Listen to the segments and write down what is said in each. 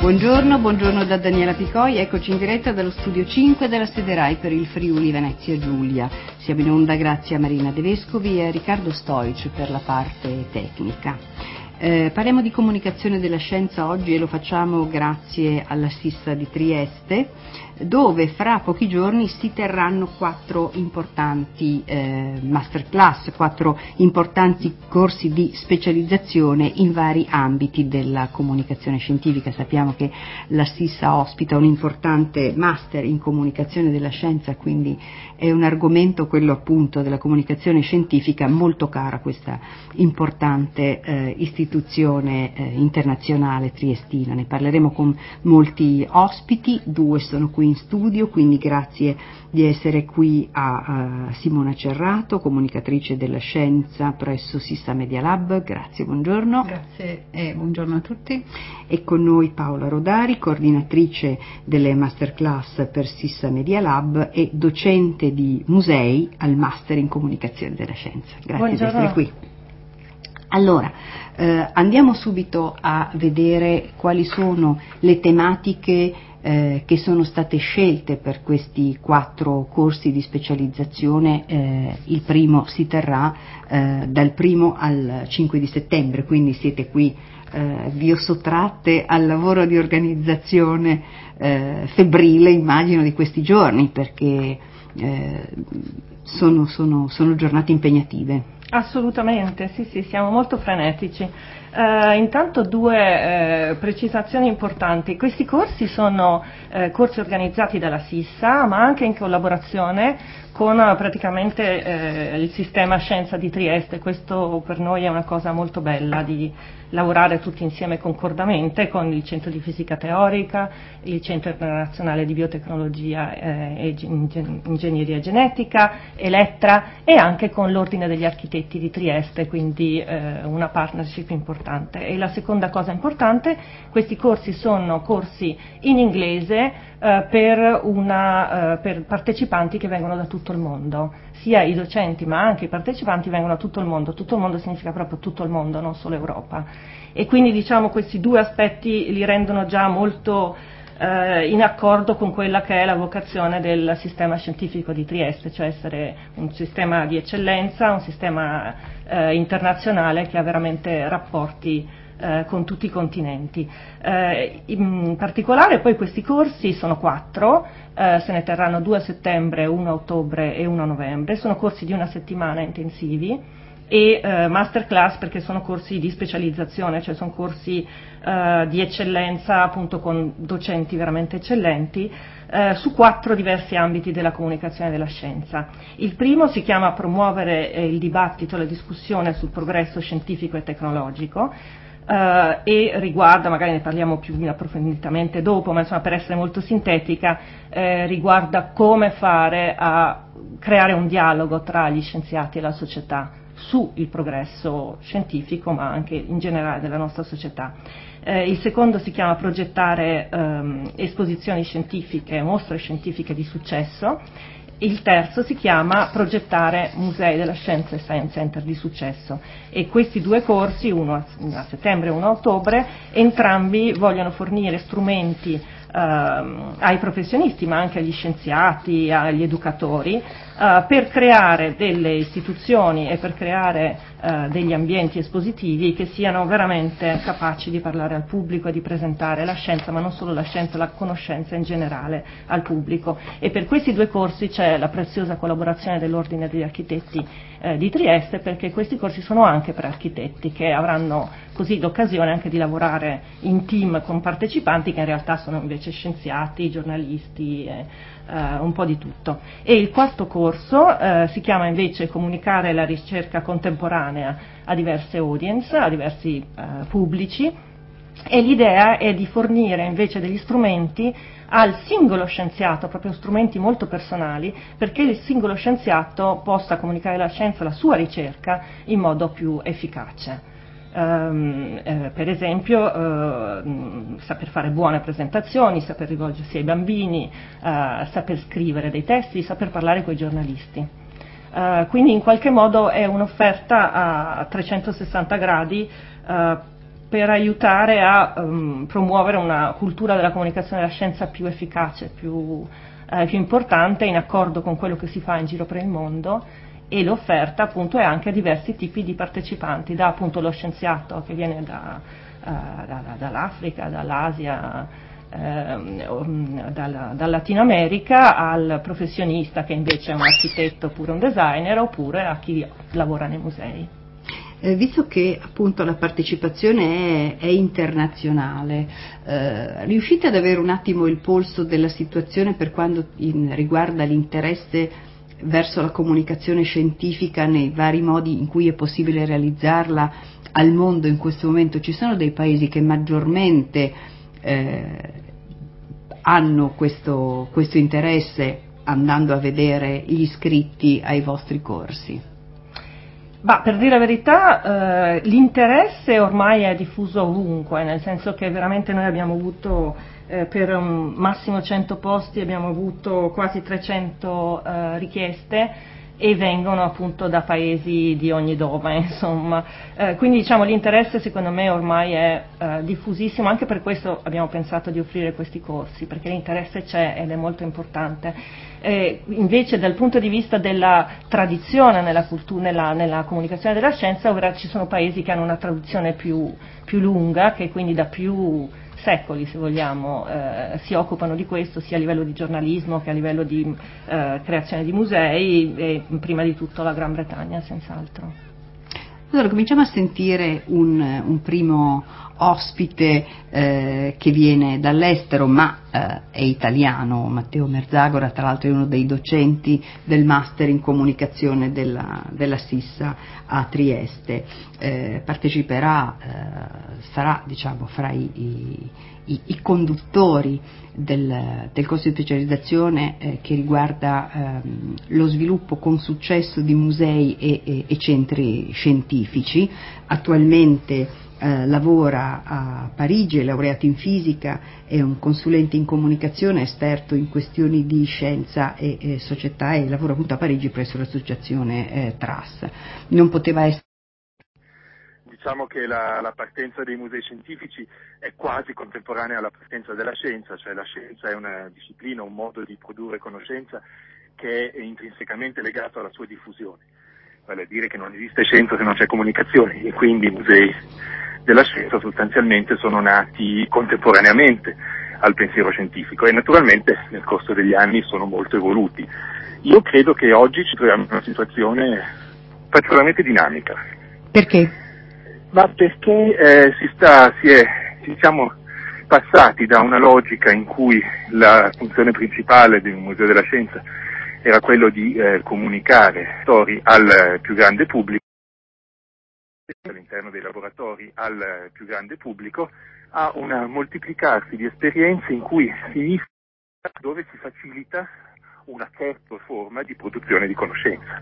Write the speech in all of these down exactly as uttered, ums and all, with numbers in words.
Buongiorno, buongiorno da Daniela Picoi, eccoci in diretta dallo studio cinque della sede Rai per il Friuli Venezia Giulia. Siamo in onda grazie a Marina De Vescovi e a Riccardo Stoic per la parte tecnica. Eh, parliamo di comunicazione della scienza oggi e lo facciamo grazie alla SISSA di Trieste, dove fra pochi giorni si terranno quattro importanti eh, masterclass, quattro importanti corsi di specializzazione in vari ambiti della comunicazione scientifica. Sappiamo che la SISSA ospita un importante master in comunicazione della scienza, quindi è un argomento, quello appunto della comunicazione scientifica, molto caro a questa importante eh, istituzione eh, internazionale triestina. Ne parleremo con molti ospiti, due sono qui in studio, quindi grazie di essere qui a, a Simona Cerrato, comunicatrice della scienza presso SISSA Media Lab. Grazie, buongiorno. Grazie e buongiorno a tutti. E con noi Paola Rodari, coordinatrice delle masterclass per SISSA Media Lab e docente di musei al Master in Comunicazione della Scienza. Grazie buongiorno. di essere qui. Allora, eh, andiamo subito a vedere quali sono le tematiche eh, che sono state scelte per questi quattro corsi di specializzazione. Eh, il primo si terrà eh, dal primo al cinque di settembre, quindi siete qui, eh, vi ho sottratte al lavoro di organizzazione eh, febbrile, immagino, di questi giorni, perché eh, sono, sono, sono giornate impegnative. Assolutamente, sì, sì, siamo molto frenetici. Uh, intanto due uh, precisazioni importanti. Questi corsi sono uh, corsi organizzati dalla SISSA, ma anche in collaborazione con uh, praticamente uh, il sistema Scienza di Trieste. Questo per noi è una cosa molto bella, di lavorare tutti insieme concordamente con il Centro di Fisica Teorica, il Centro Internazionale di Biotecnologia eh, e Ingen- Ingegneria Genetica, Elettra, e anche con l'Ordine degli Architetti di Trieste, quindi eh, una partnership importante. E la seconda cosa importante, questi corsi sono corsi in inglese eh, per, una, eh, per partecipanti che vengono da tutto il mondo, sia i docenti ma anche i partecipanti vengono da tutto il mondo. Tutto il mondo significa proprio tutto il mondo, non solo Europa. E quindi diciamo questi due aspetti li rendono già molto eh, in accordo con quella che è la vocazione del sistema scientifico di Trieste, cioè essere un sistema di eccellenza, un sistema eh, internazionale che ha veramente rapporti eh, con tutti i continenti. Eh, in particolare poi questi corsi sono quattro, eh, se ne terranno due a settembre, uno a ottobre e uno a novembre, sono corsi di una settimana intensivi, e eh, masterclass perché sono corsi di specializzazione, cioè sono corsi eh, di eccellenza appunto con docenti veramente eccellenti eh, su quattro diversi ambiti della comunicazione della scienza. Il primo si chiama Promuovere eh, il dibattito e la discussione sul progresso scientifico e tecnologico eh, e riguarda, magari ne parliamo più approfonditamente dopo, ma insomma per essere molto sintetica, eh, riguarda come fare a creare un dialogo tra gli scienziati e la società su il progresso scientifico ma anche in generale della nostra società. Eh, il secondo si chiama Progettare ehm, esposizioni scientifiche, mostre scientifiche di successo. Il terzo si chiama Progettare musei della scienza e science center di successo, e questi due corsi, uno a settembre e uno a ottobre, entrambi vogliono fornire strumenti Uh, ai professionisti ma anche agli scienziati, agli educatori uh, per creare delle istituzioni e per creare uh, degli ambienti espositivi che siano veramente capaci di parlare al pubblico e di presentare la scienza, ma non solo la scienza, la conoscenza in generale al pubblico. E per questi due corsi c'è la preziosa collaborazione dell'Ordine degli Architetti eh, di Trieste, perché questi corsi sono anche per architetti che avranno così l'occasione anche di lavorare in team con partecipanti che in realtà sono invece scienziati, giornalisti, eh, eh, un po' di tutto. E il quarto corso eh, si chiama invece Comunicare la ricerca contemporanea a diverse audience, a diversi eh, pubblici, e l'idea è di fornire invece degli strumenti al singolo scienziato, proprio strumenti molto personali, perché il singolo scienziato possa comunicare la scienza, la sua ricerca, in modo più efficace. Um, eh, per esempio uh, saper fare buone presentazioni, saper rivolgersi ai bambini, uh, saper scrivere dei testi, saper parlare coi giornalisti. Uh, quindi in qualche modo è un'offerta a trecentosessanta gradi uh, per aiutare a um, promuovere una cultura della comunicazione della scienza più efficace, più, eh, più importante, in accordo con quello che si fa in giro per il mondo, e l'offerta appunto è anche a diversi tipi di partecipanti, da appunto lo scienziato che viene da, uh, da, dall'Africa, dall'Asia, ehm, dalla, dal Latino America, al professionista che invece è un architetto oppure un designer, oppure a chi lavora nei musei. Eh, visto che appunto la partecipazione è, è internazionale, eh, riuscite ad avere un attimo il polso della situazione per quanto in, riguarda l'interesse verso la comunicazione scientifica nei vari modi in cui è possibile realizzarla al mondo in questo momento? Ci sono dei paesi che maggiormente eh, hanno questo, questo interesse andando a vedere gli iscritti ai vostri corsi? Bah, per dire la verità, eh, l'interesse ormai è diffuso ovunque, nel senso che veramente noi abbiamo avuto eh, per un massimo cento posti, abbiamo avuto quasi trecento eh, richieste, e vengono appunto da paesi di ogni dove, insomma. Eh, quindi diciamo l'interesse secondo me ormai è eh, diffusissimo, anche per questo abbiamo pensato di offrire questi corsi, perché l'interesse c'è ed è molto importante. Eh, invece dal punto di vista della tradizione nella, cultura, nella, nella comunicazione della scienza, ora ci sono paesi che hanno una tradizione più, più lunga, che quindi da più secoli, se vogliamo, eh, si occupano di questo, sia a livello di giornalismo che a livello di eh, creazione di musei, e prima di tutto la Gran Bretagna, senz'altro. Allora cominciamo a sentire un, un primo ospite eh, che viene dall'estero ma eh, è italiano. Matteo Merzagora, tra l'altro, è uno dei docenti del Master in Comunicazione della, della SISSA a Trieste. Eh, parteciperà, eh, sarà diciamo fra i, i, i, i conduttori del, del corso di specializzazione eh, che riguarda ehm, lo sviluppo con successo di musei e, e, e centri scientifici. Attualmente Eh, lavora a Parigi, è laureato in fisica, è un consulente in comunicazione, esperto in questioni di scienza e, e società, e lavora appunto a Parigi presso l'associazione eh, Tras. Non poteva essere. Diciamo che la, la partenza dei musei scientifici è quasi contemporanea alla partenza della scienza, cioè la scienza è una disciplina, un modo di produrre conoscenza che è intrinsecamente legato alla sua diffusione, vale a dire che non esiste scienza se non c'è comunicazione, e quindi i musei della scienza sostanzialmente sono nati contemporaneamente al pensiero scientifico e naturalmente nel corso degli anni sono molto evoluti. Io credo che oggi ci troviamo in una situazione particolarmente dinamica. Perché? Ma perché eh, si sta, si è, ci siamo passati da una logica in cui la funzione principale di un museo della scienza era quello di eh, comunicare storie al più grande pubblico, all'interno dei laboratori al più grande pubblico, a un moltiplicarsi di esperienze in cui si inizia dove si facilita una certa forma di produzione di conoscenza,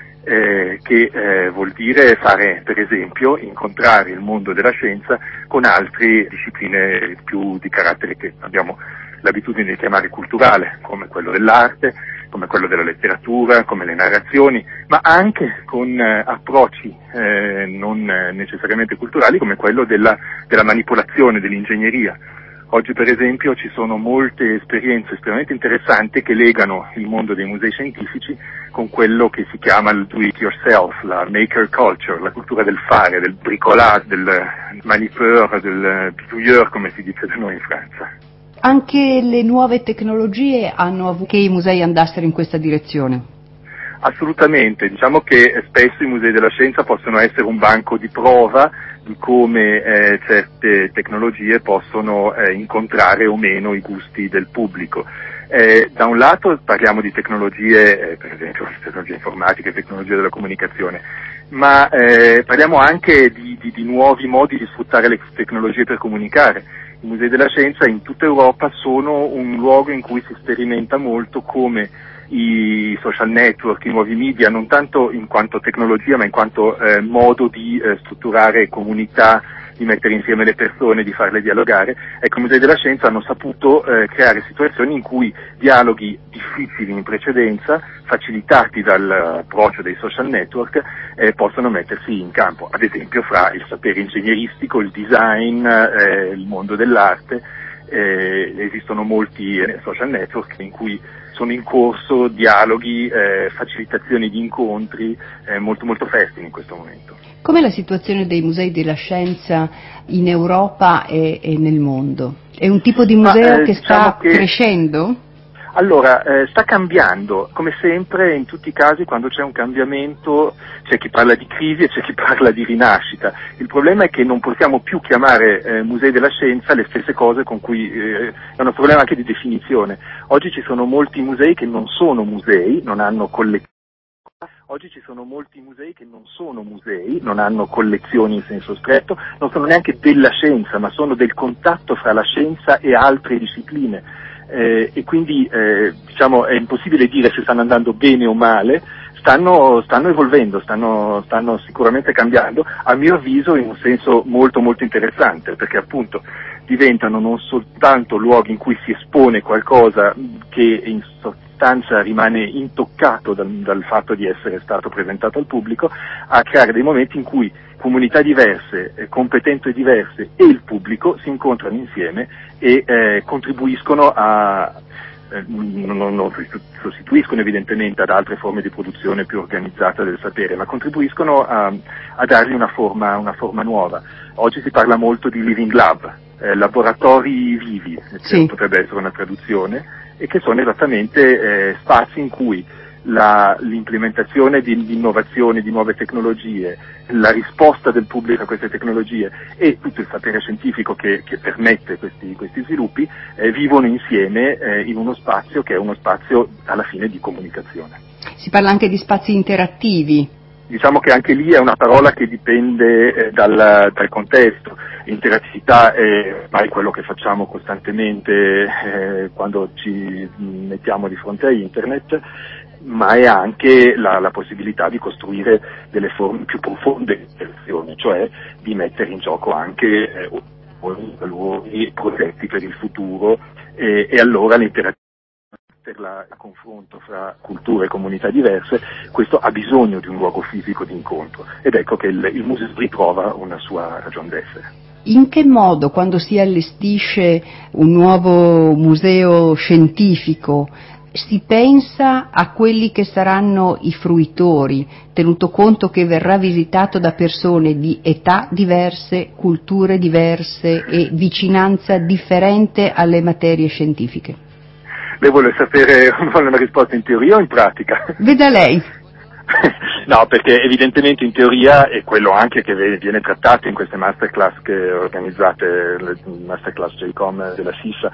eh, che eh, vuol dire fare, per esempio, incontrare il mondo della scienza con altre discipline più di carattere che abbiamo l'abitudine di chiamare culturale, come quello dell'arte, come quello della letteratura, come le narrazioni, ma anche con eh, approcci eh, non eh, necessariamente culturali, come quello della, della manipolazione, dell'ingegneria. Oggi per esempio ci sono molte esperienze estremamente interessanti che legano il mondo dei musei scientifici con quello che si chiama il do it yourself, la maker culture, la cultura del fare, del bricolage, del manipeur, del bidouilleur, come si dice da noi in Francia. Anche le nuove tecnologie hanno avuto che i musei andassero in questa direzione? Assolutamente, diciamo che spesso i musei della scienza possono essere un banco di prova di come eh, certe tecnologie possono eh, incontrare o meno i gusti del pubblico. Eh, da un lato parliamo di tecnologie, eh, per esempio tecnologie informatiche, tecnologie della comunicazione, ma eh, parliamo anche di, di, di nuovi modi di sfruttare le tecnologie per comunicare. I musei della scienza in tutta Europa sono un luogo in cui si sperimenta molto come i social network, i nuovi media, non tanto in quanto tecnologia ma in quanto eh, modo di eh, strutturare comunità di mettere insieme le persone, di farle dialogare. Ecco, i musei della scienza hanno saputo eh, creare situazioni in cui dialoghi difficili in precedenza, facilitati dall'approccio dei social network, eh, possono mettersi in campo, ad esempio fra il sapere ingegneristico, il design, eh, il mondo dell'arte. Eh, esistono molti eh, social network in cui sono in corso dialoghi, eh, facilitazioni di incontri eh, molto molto fertili in questo momento. Com'è la situazione dei musei della scienza in Europa e, e nel mondo? È un tipo di museo Ma, eh, che diciamo sta che... crescendo? Allora, eh, sta cambiando, come sempre in tutti i casi quando c'è un cambiamento c'è chi parla di crisi e c'è chi parla di rinascita. Il problema è che non possiamo più chiamare eh, musei della scienza le stesse cose con cui, eh, è un problema anche di definizione. Oggi ci sono molti musei che non sono musei, non hanno collezioni. Oggi ci sono molti musei che non sono musei, non hanno collezioni in senso stretto, non sono neanche della scienza, ma sono del contatto fra la scienza e altre discipline. Eh, e quindi eh, diciamo è impossibile dire se stanno andando bene o male, stanno, stanno evolvendo, stanno, stanno sicuramente cambiando, a mio avviso in un senso molto molto interessante, perché appunto diventano non soltanto luoghi in cui si espone qualcosa che in sostanza rimane intoccato dal, dal fatto di essere stato presentato al pubblico, a creare dei momenti in cui comunità diverse, eh, competenze diverse e il pubblico si incontrano insieme e eh, contribuiscono a, eh, non, non, non sostituiscono evidentemente ad altre forme di produzione più organizzata del sapere, ma contribuiscono a, a dargli una forma, una forma nuova. Oggi si parla molto di living lab, eh, laboratori vivi, sì. Potrebbe essere una traduzione, e che sono esattamente eh, spazi in cui La, l'implementazione di, di innovazioni, di nuove tecnologie, la risposta del pubblico a queste tecnologie e tutto il sapere scientifico che, che permette questi, questi sviluppi eh, vivono insieme eh, in uno spazio che è uno spazio alla fine di comunicazione. Si parla anche di spazi interattivi. Diciamo che anche lì è una parola che dipende eh, dal, dal contesto. Interattività è ormai quello che facciamo costantemente eh, quando ci mettiamo di fronte a internet, ma è anche la, la possibilità di costruire delle forme più profonde di interazione, cioè di mettere in gioco anche eh, valori, progetti per il futuro eh, e allora l'interazione per la, il confronto fra culture e comunità diverse, questo ha bisogno di un luogo fisico di incontro ed ecco che il, il museo ritrova una sua ragion d'essere. In che modo, quando si allestisce un nuovo museo scientifico, si pensa a quelli che saranno i fruitori, tenuto conto che verrà visitato da persone di età diverse, culture diverse e vicinanza differente alle materie scientifiche? Lei vuole sapere una risposta in teoria o in pratica? Veda lei. No, perché evidentemente in teoria è quello anche che viene trattato in queste masterclass che organizzate, le masterclass J COM della SISA,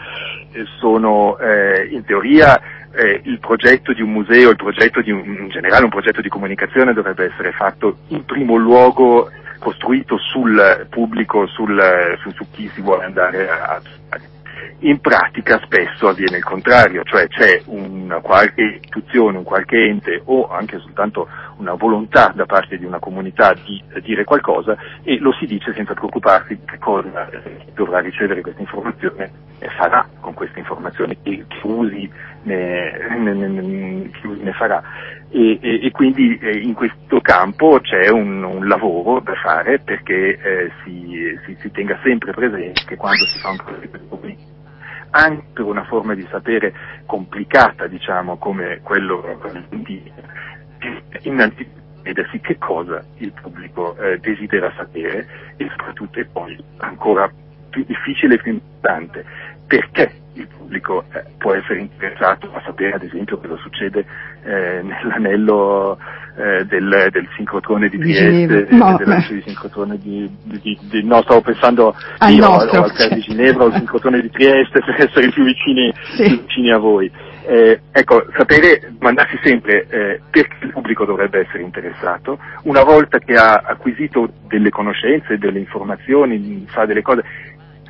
sono eh, in teoria eh, il progetto di un museo, il progetto di un, in generale un progetto di comunicazione dovrebbe essere fatto in primo luogo costruito sul pubblico, sul, su, su chi si vuole andare a in pratica spesso avviene il contrario, cioè c'è una qualche istituzione, un qualche ente o anche soltanto una volontà da parte di una comunità di dire qualcosa e lo si dice senza preoccuparsi di che cosa dovrà ricevere questa informazione e farà con questa informazione e che usi ne, ne, ne, che usi ne farà. E, e, e quindi eh, in questo campo c'è un, un lavoro da fare perché eh, si, si, si tenga sempre presente che quando si fa un progetto anche per una forma di sapere complicata, diciamo, come quello di innanzitutto chiedersi che cosa il pubblico eh, desidera sapere e soprattutto e poi ancora più difficile e più importante, perché il pubblico eh, può essere interessato a sapere ad esempio cosa succede eh, nell'anello eh, del, del sincrotrone di Trieste, di no. della luce di sincrotrone di, di, di, di no, stavo pensando al io nostro, o al Caer di Ginevra o al sincrotrone di Trieste per essere più vicini, sì. più vicini a voi. Eh, ecco, sapere, domandarsi sempre eh, perché il pubblico dovrebbe essere interessato, una volta che ha acquisito delle conoscenze, delle informazioni, sa delle cose,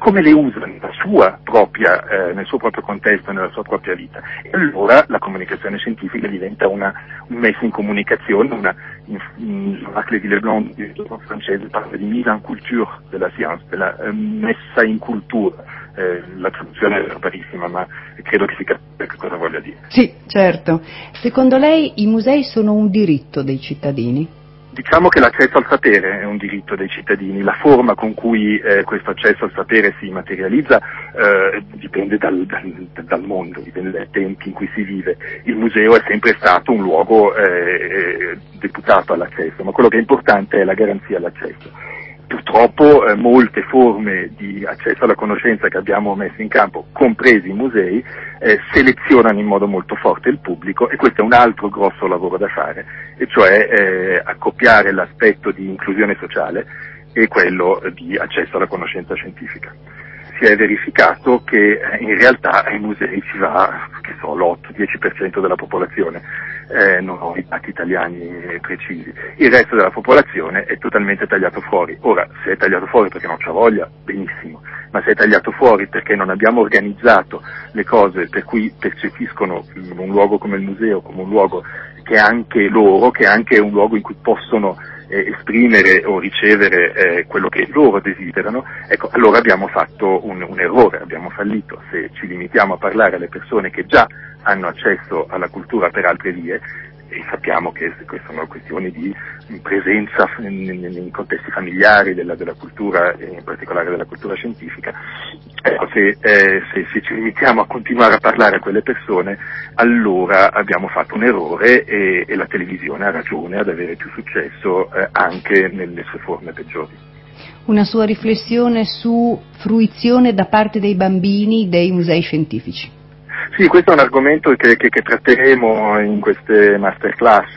come le usa nella sua propria, eh, nel suo proprio contesto, nella sua propria vita. E allora la comunicazione scientifica diventa una, un messo in comunicazione, una, in, in Jean-Jacques Leblanc, il francese, parla di mise en culture della science, della eh, messa in cultura. Eh, la traduzione è barbarissima, ma credo che si capisca che cosa voglia dire. Sì, certo. Secondo lei i musei sono un diritto dei cittadini? Diciamo che l'accesso al sapere è un diritto dei cittadini, la forma con cui eh, questo accesso al sapere si materializza eh, dipende dal, dal, dal mondo, dipende dai tempi in cui si vive. Il museo è sempre stato un luogo eh, deputato all'accesso, ma quello che è importante è la garanzia all'accesso. Purtroppo eh, molte forme di accesso alla conoscenza che abbiamo messo in campo, compresi i musei, eh, selezionano in modo molto forte il pubblico, e questo è un altro grosso lavoro da fare, e cioè eh, accoppiare l'aspetto di inclusione sociale e quello di accesso alla conoscenza scientifica. Si è verificato che in realtà ai musei ci va, che so, l'otto dieci per cento della popolazione, eh, non ho i dati italiani precisi, il resto della popolazione è totalmente tagliato fuori. Ora, se è tagliato fuori perché non c'ha voglia, benissimo, ma se è tagliato fuori perché non abbiamo organizzato le cose per cui percepiscono un luogo come il museo come un luogo che è anche loro, che è anche un luogo in cui possono Eh, esprimere o ricevere eh, quello che loro desiderano, ecco, allora abbiamo fatto un, un errore, abbiamo fallito. Se ci limitiamo a parlare alle persone che già hanno accesso alla cultura per altre vie, e sappiamo che queste sono questioni di presenza in, in contesti familiari della, della cultura, e in particolare della cultura scientifica, ecco, se, eh, se, se ci limitiamo a continuare a parlare a quelle persone, allora abbiamo fatto un errore, e, e la televisione ha ragione ad avere più successo eh, anche nelle sue forme peggiori. Una sua riflessione su fruizione da parte dei bambini dei musei scientifici. Sì, questo è un argomento che, che, che tratteremo in queste masterclass,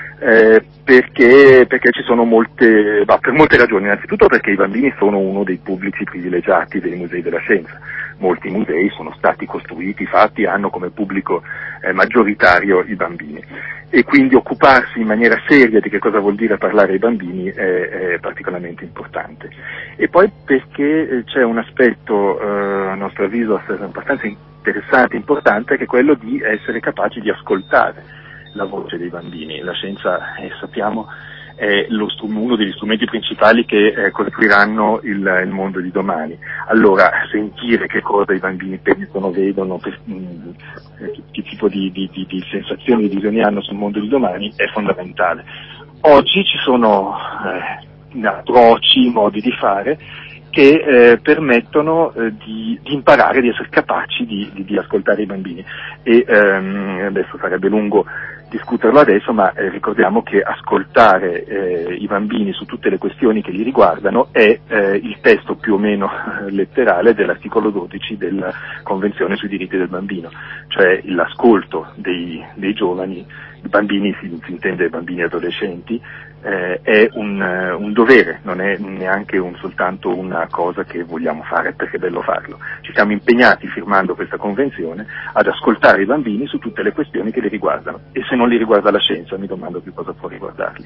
eh, perché, perché ci sono molte, bah, per molte ragioni. Innanzitutto perché i bambini sono uno dei pubblici privilegiati dei musei della scienza. Molti musei sono stati costruiti, fatti, hanno come pubblico eh, maggioritario i bambini, e quindi occuparsi in maniera seria di che cosa vuol dire parlare ai bambini è, è particolarmente importante. E poi perché c'è un aspetto, eh, a nostro avviso, abbastanza interessante, importante, che è quello di essere capaci di ascoltare la voce dei bambini. La scienza, eh, sappiamo, è lo strum- uno degli strumenti principali che eh, costruiranno il, il mondo di domani. Allora, sentire che cosa i bambini pensano, vedono, per, mh, che tipo di, di, di, di sensazioni, di visioni hanno sul mondo di domani è fondamentale. Oggi ci sono eh, approcci, modi di fare che eh, permettono eh, di, di imparare, di essere capaci di, di, di ascoltare i bambini. E ehm, adesso sarebbe lungo discuterlo adesso, ma eh, ricordiamo che ascoltare eh, i bambini su tutte le questioni che li riguardano è eh, il testo più o meno eh, letterale dell'articolo dodici della Convenzione sui diritti del bambino, cioè l'ascolto dei, dei giovani, i bambini, si, si intende bambini e adolescenti, eh, è un, uh, un dovere, non è neanche un, soltanto una cosa che vogliamo fare perché è bello farlo. Ci siamo impegnati, firmando questa convenzione, ad ascoltare i bambini su tutte le questioni che li riguardano, e se non li riguarda la scienza mi domando più cosa può riguardarli.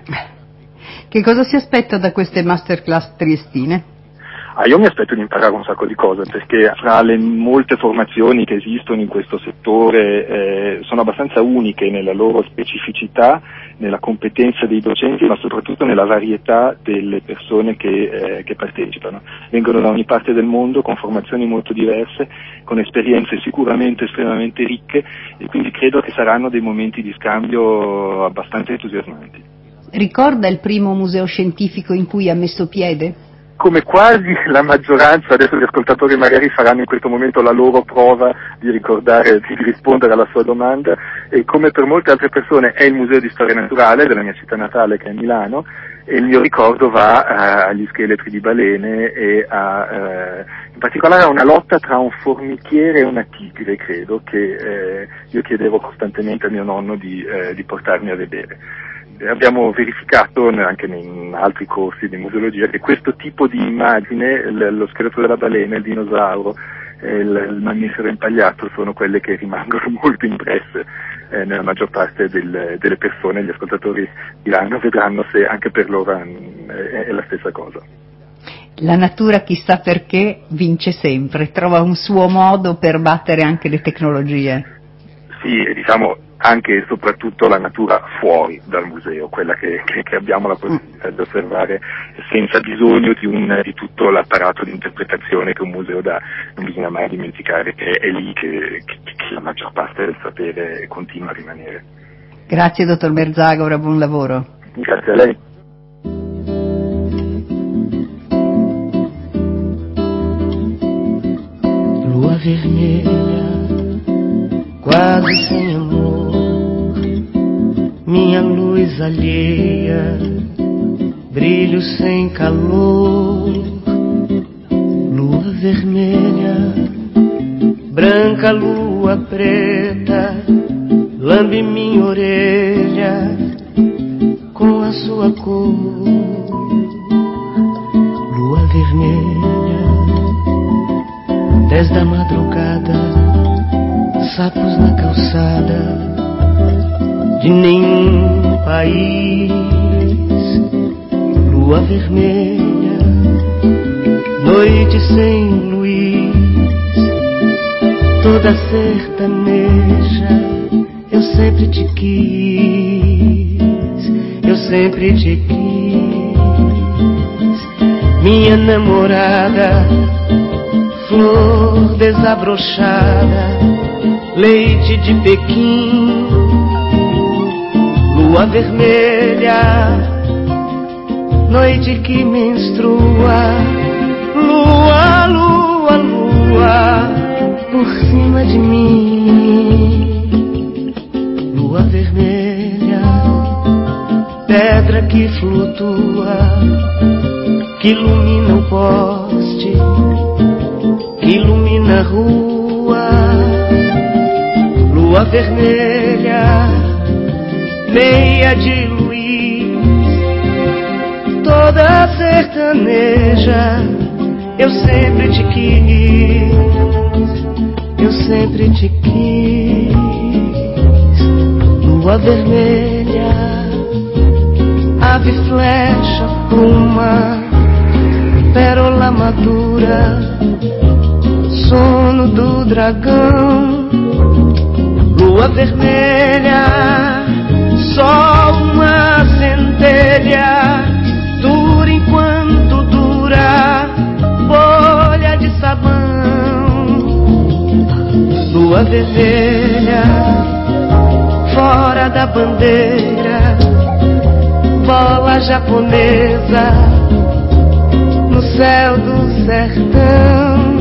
Che cosa si aspetta da queste masterclass triestine? Ah, io mi aspetto di imparare un sacco di cose, perché fra le molte formazioni che esistono in questo settore eh, sono abbastanza uniche nella loro specificità, nella competenza dei docenti, ma soprattutto nella varietà delle persone che, eh, che partecipano. Vengono da ogni parte del mondo con formazioni molto diverse, con esperienze sicuramente estremamente ricche, e quindi credo che saranno dei momenti di scambio abbastanza entusiasmanti. Ricorda il primo museo scientifico in cui ha messo piede? Come quasi la maggioranza, adesso gli ascoltatori magari faranno in questo momento la loro prova di ricordare, di rispondere alla sua domanda, e come per molte altre persone è il Museo di Storia Naturale della mia città natale, che è Milano, e il mio ricordo va uh, agli scheletri di balene e a, uh, in particolare a una lotta tra un formichiere e una tigre, credo, che uh, io chiedevo costantemente a mio nonno di, uh, di portarmi a vedere. Abbiamo verificato anche in altri corsi di museologia che questo tipo di immagine, lo scheletro della balena, il dinosauro, il, il mammifero impagliato, sono quelle che rimangono molto impresse eh, nella maggior parte del, delle persone. Gli ascoltatori diranno, vedranno se anche per loro è, è la stessa cosa. La natura, chissà perché, vince sempre, trova un suo modo per battere anche le tecnologie. Sì, e diciamo anche e soprattutto la natura fuori dal museo, quella che, che, che abbiamo la possibilità di osservare senza bisogno di, un, di tutto l'apparato di interpretazione che un museo dà. Non bisogna mai dimenticare che è lì che, che, che la maggior parte del sapere continua a rimanere. Grazie dottor Merzagora, buon lavoro. Grazie a lei. Lua vermelha, quase sem amor, minha luz alheia, brilho sem calor. Lua vermelha, branca lua preta, lambe minha orelha com a sua cor. Lua vermelha, desde a madrugada, sapos na calçada de nenhum país. Lua vermelha, noite sem luz, toda sertaneja, eu sempre te quis, eu sempre te quis. Minha namorada, flor desabrochada, leite de Pequim. Lua vermelha, noite que menstrua, lua, lua, lua, por cima de mim. Lua vermelha, pedra que flutua, que ilumina o poste, que ilumina a rua. Lua vermelha, meia de luz, toda sertaneja, eu sempre te quis, eu sempre te quis. Lua vermelha, ave flecha, pluma, pérola madura, sono do dragão. Lua vermelha, só uma centelha, dura enquanto dura, bolha de sabão. Lua vermelha, fora da bandeira, bola japonesa, no céu do sertão.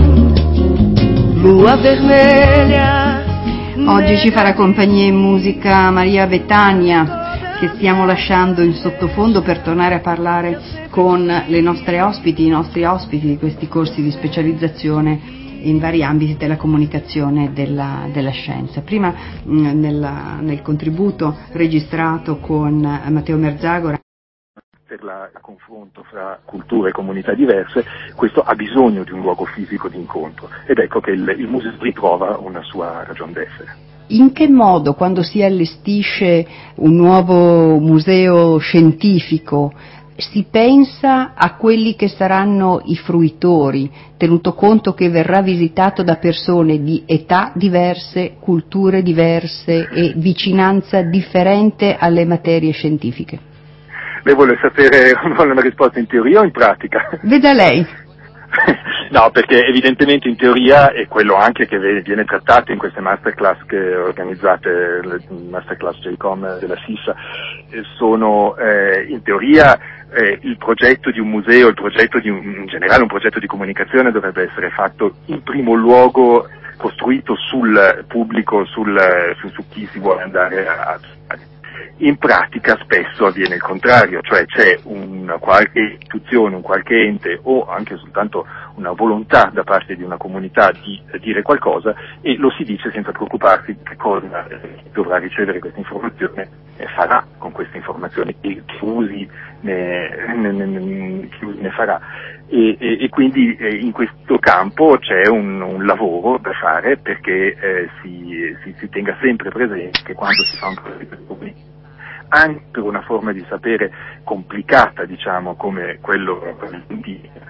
Lua vermelha. Oggi ci farà compagnia in musica Maria Betania, che stiamo lasciando in sottofondo per tornare a parlare con le nostre ospiti, i nostri ospiti di questi corsi di specializzazione in vari ambiti della comunicazione e della, della scienza. Prima mh, nella, nel contributo registrato con Matteo Merzagora per la, il confronto fra culture e comunità diverse, questo ha bisogno di un luogo fisico di incontro, ed ecco che il, il museo ritrova una sua ragion d'essere. In che modo, quando si allestisce un nuovo museo scientifico, si pensa a quelli che saranno i fruitori, tenuto conto che verrà visitato da persone di età diverse, culture diverse e vicinanza differente alle materie scientifiche? Lei vuole sapere vuole una risposta in teoria o in pratica? Veda lei. No, perché evidentemente in teoria è quello anche che viene trattato in queste masterclass che organizzate, le masterclass J COM della SISA, sono eh, in teoria eh, il progetto di un museo, il progetto di un, in generale un progetto di comunicazione dovrebbe essere fatto in primo luogo, costruito sul pubblico, sul, su, su chi si vuole andare a In pratica spesso avviene il contrario, cioè c'è una qualche istituzione, un qualche ente o anche soltanto una volontà da parte di una comunità di dire qualcosa e lo si dice senza preoccuparsi che cosa dovrà ricevere questa informazione e farà con queste informazioni, che usi ne, ne, ne, che usi ne farà. E, e, e quindi eh, in questo campo c'è un, un lavoro da fare perché eh, si, si, si tenga sempre presente che quando si fa un progetto di comunicazione, anche per una forma di sapere complicata, diciamo, come quello di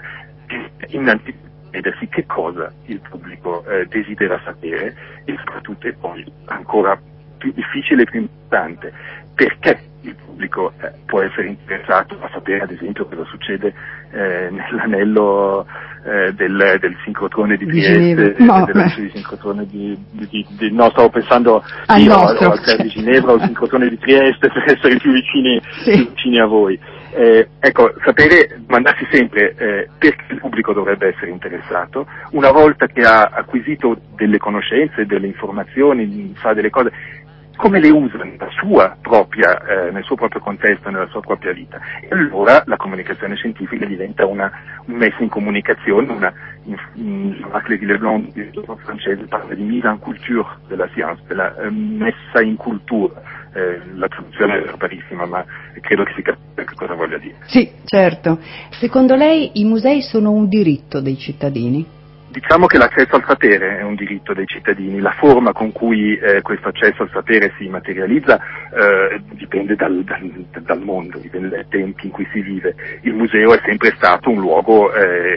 innanzitutto chiedersi che cosa il pubblico eh, desidera sapere e soprattutto, e poi ancora più difficile e più importante, perché il pubblico eh, può essere interessato a sapere ad esempio cosa succede eh, nell'anello eh, del, del sincrotrone di Trieste, di no, del sincrotrone di, di, di, di no, stavo pensando al io, nostro, o al Ter di Ginevra o al sincrotrone di Trieste per essere più vicini, sì. più vicini a voi. Eh, ecco, sapere, domandarsi sempre eh, perché il pubblico dovrebbe essere interessato, una volta che ha acquisito delle conoscenze, delle informazioni, fa delle cose, come le usa nella sua propria, eh, nel suo proprio contesto, nella sua propria vita. E allora la comunicazione scientifica diventa una, una messa in comunicazione, una, in, in Jacques Leblond, il francese, parla di mise en culture della scienza, della eh, messa in cultura. Eh, la traduzione è barbarissima, ma credo che si capisca che cosa voglia dire. Sì, certo. Secondo lei i musei sono un diritto dei cittadini? Diciamo che l'accesso al sapere è un diritto dei cittadini, la forma con cui eh, questo accesso al sapere si materializza eh, dipende dal, dal, dal mondo, dipende dai tempi in cui si vive. Il museo è sempre stato un luogo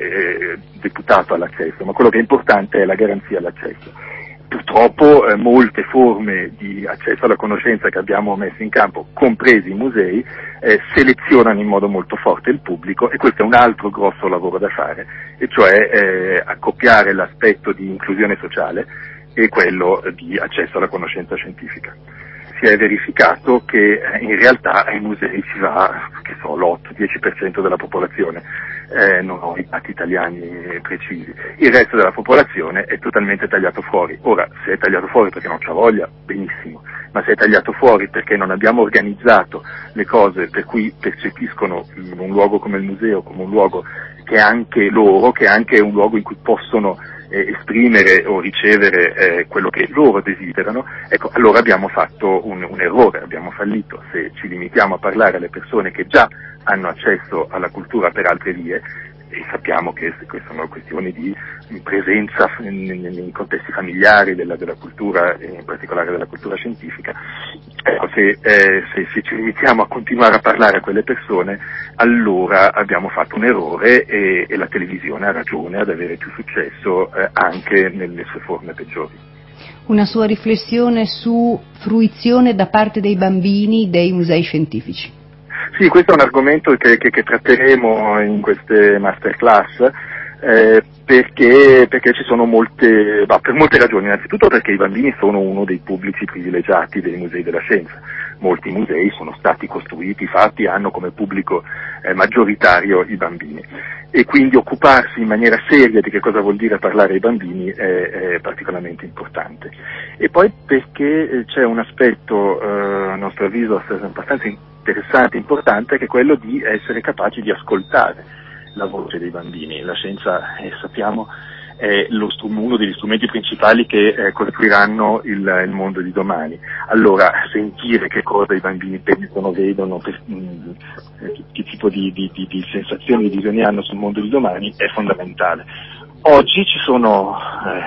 eh, deputato all'accesso, ma quello che è importante è la garanzia all'accesso. Purtroppo eh, molte forme di accesso alla conoscenza che abbiamo messo in campo, compresi i musei, eh, selezionano in modo molto forte il pubblico, e questo è un altro grosso lavoro da fare, e cioè eh, accoppiare l'aspetto di inclusione sociale e quello di accesso alla conoscenza scientifica. Si è verificato che eh, in realtà ai musei ci va, che so, l'otto dieci per cento della popolazione, eh, non ho i dati italiani precisi, il resto della popolazione è totalmente tagliato fuori. Ora, se è tagliato fuori perché non c'ha voglia, benissimo, ma se è tagliato fuori perché non abbiamo organizzato le cose per cui percepiscono un luogo come il museo come un luogo che è anche loro, che è anche un luogo in cui possono eh, esprimere o ricevere eh, quello che loro desiderano, ecco, allora abbiamo fatto un, un errore, abbiamo fallito. Se ci limitiamo a parlare alle persone che già hanno accesso alla cultura per altre vie, e sappiamo che queste sono questioni di presenza nei contesti familiari della, della cultura, e in particolare della cultura scientifica, ecco, se, eh, se, se ci limitiamo a continuare a parlare a quelle persone, allora abbiamo fatto un errore, e, e la televisione ha ragione ad avere più successo eh, anche nelle sue forme peggiori. Una sua riflessione su fruizione da parte dei bambini dei musei scientifici? Sì, questo è un argomento che, che, che tratteremo in queste masterclass, eh, perché, perché ci sono molte, bah, per molte ragioni. Innanzitutto perché i bambini sono uno dei pubblici privilegiati dei musei della scienza. Molti musei sono stati costruiti, fatti, hanno come pubblico eh, maggioritario i bambini. E quindi occuparsi in maniera seria di che cosa vuol dire parlare ai bambini è, è particolarmente importante. E poi perché c'è un aspetto, eh, a nostro avviso, abbastanza interessante, importante, che è quello di essere capaci di ascoltare la voce dei bambini. La scienza, eh, sappiamo, è lo strum- uno degli strumenti principali che eh, costruiranno il, il mondo di domani. Allora, sentire che cosa i bambini pensano, vedono, per, mh, che tipo di, di, di, di sensazioni e visioni hanno sul mondo di domani è fondamentale. Oggi ci sono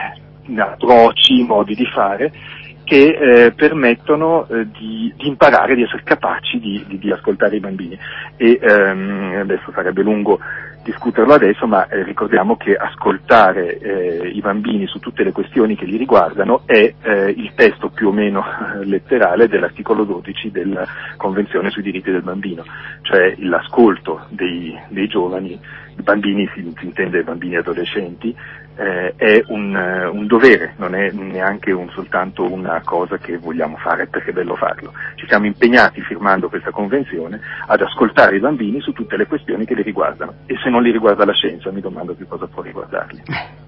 eh, approcci, modi di fare che eh, permettono eh, di, di imparare, di essere capaci di, di, di ascoltare i bambini. E ehm, adesso sarebbe lungo discuterlo adesso, ma eh, ricordiamo che ascoltare eh, i bambini su tutte le questioni che li riguardano è eh, il testo più o meno letterale dell'articolo dodici della Convenzione sui diritti del bambino, cioè l'ascolto dei, dei giovani, i bambini, si, si intende bambini e adolescenti, eh, è un, un dovere, non è neanche un, soltanto una cosa che vogliamo fare perché è bello farlo. Ci siamo impegnati, firmando questa convenzione, ad ascoltare i bambini su tutte le questioni che li riguardano, e se non li riguarda la scienza mi domando che cosa può riguardarli.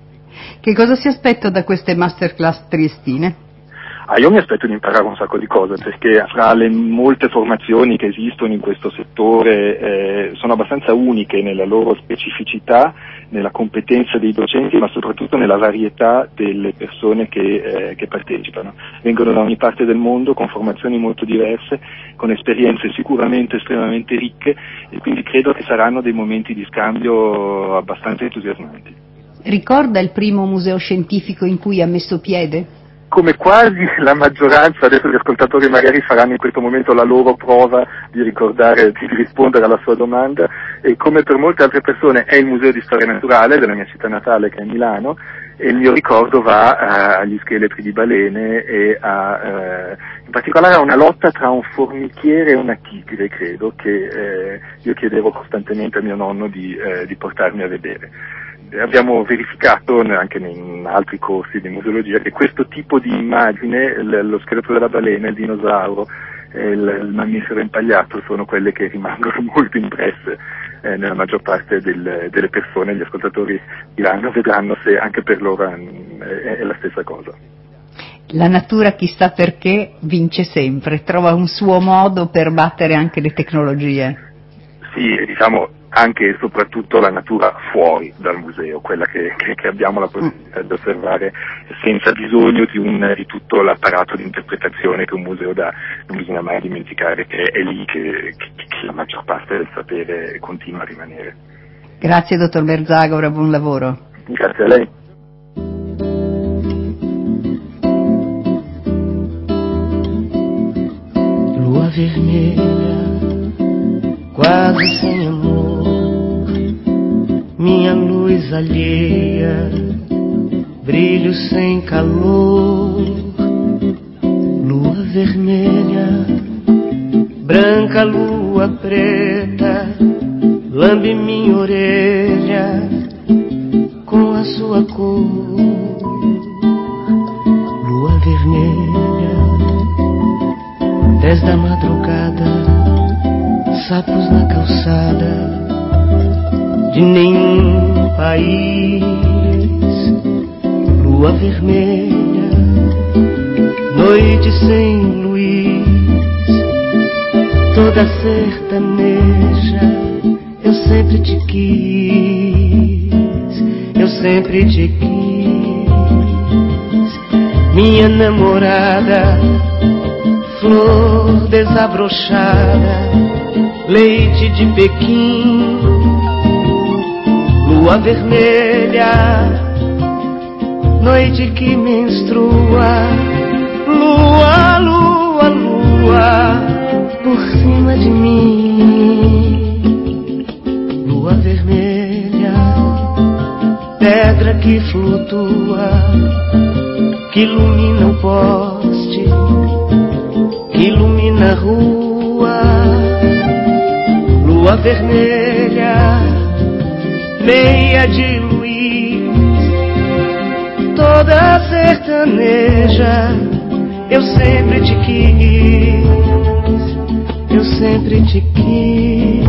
Che cosa si aspetta da queste masterclass triestine? Ah, io mi aspetto di imparare un sacco di cose, perché fra le molte formazioni che esistono in questo settore eh, sono abbastanza uniche nella loro specificità, nella competenza dei docenti, ma soprattutto nella varietà delle persone che, eh, che partecipano. Vengono da ogni parte del mondo con formazioni molto diverse, con esperienze sicuramente estremamente ricche, e quindi credo che saranno dei momenti di scambio abbastanza entusiasmanti. Ricorda il primo museo scientifico in cui ha messo piede? come quasi la maggioranza, adesso gli ascoltatori magari faranno in questo momento la loro prova di ricordare, di rispondere alla sua domanda, e come per molte altre persone è il Museo di Storia Naturale della mia città natale, che è Milano, e il mio ricordo va uh, agli scheletri di balene e a, uh, in particolare a una lotta tra un formichiere e una tigre, credo, che eh, io chiedevo costantemente a mio nonno di, eh, di portarmi a vedere. Abbiamo verificato anche in altri corsi di museologia che questo tipo di immagine, lo scheletro della balena, il dinosauro, il, il mammifero impagliato, sono quelle che rimangono molto impresse eh, nella maggior parte del, delle persone. Gli ascoltatori diranno, vedranno se anche per loro è, è la stessa cosa. La natura, chissà perché, vince sempre, trova un suo modo per battere anche le tecnologie. Sì, diciamo anche e soprattutto la natura fuori dal museo, quella che, che, che abbiamo la possibilità di osservare senza bisogno di, un, di tutto l'apparato di interpretazione che un museo dà. Non bisogna mai dimenticare che è lì che, che, che la maggior parte del sapere continua a rimanere. Grazie dottor Merzagora, buon lavoro. Grazie a lei. Lua vermelha, quase sem amor, minha luz alheia, brilho sem calor. Lua vermelha, branca lua preta, lambe minha orelha com a sua cor. Lua vermelha, desde a madrugada, sapos na calçada de nenhum país. Lua vermelha, noite sem luz, toda sertaneja. Eu sempre te quis, eu sempre te quis, minha namorada, flor desabrochada, leite de Pequim. Lua vermelha, noite que menstrua, lua, lua, lua, por cima de mim. Lua vermelha, pedra que flutua, que ilumina o poste, que ilumina a rua. Lua vermelha, meia de luz, toda sertaneja. Eu sempre te quis, eu sempre te quis.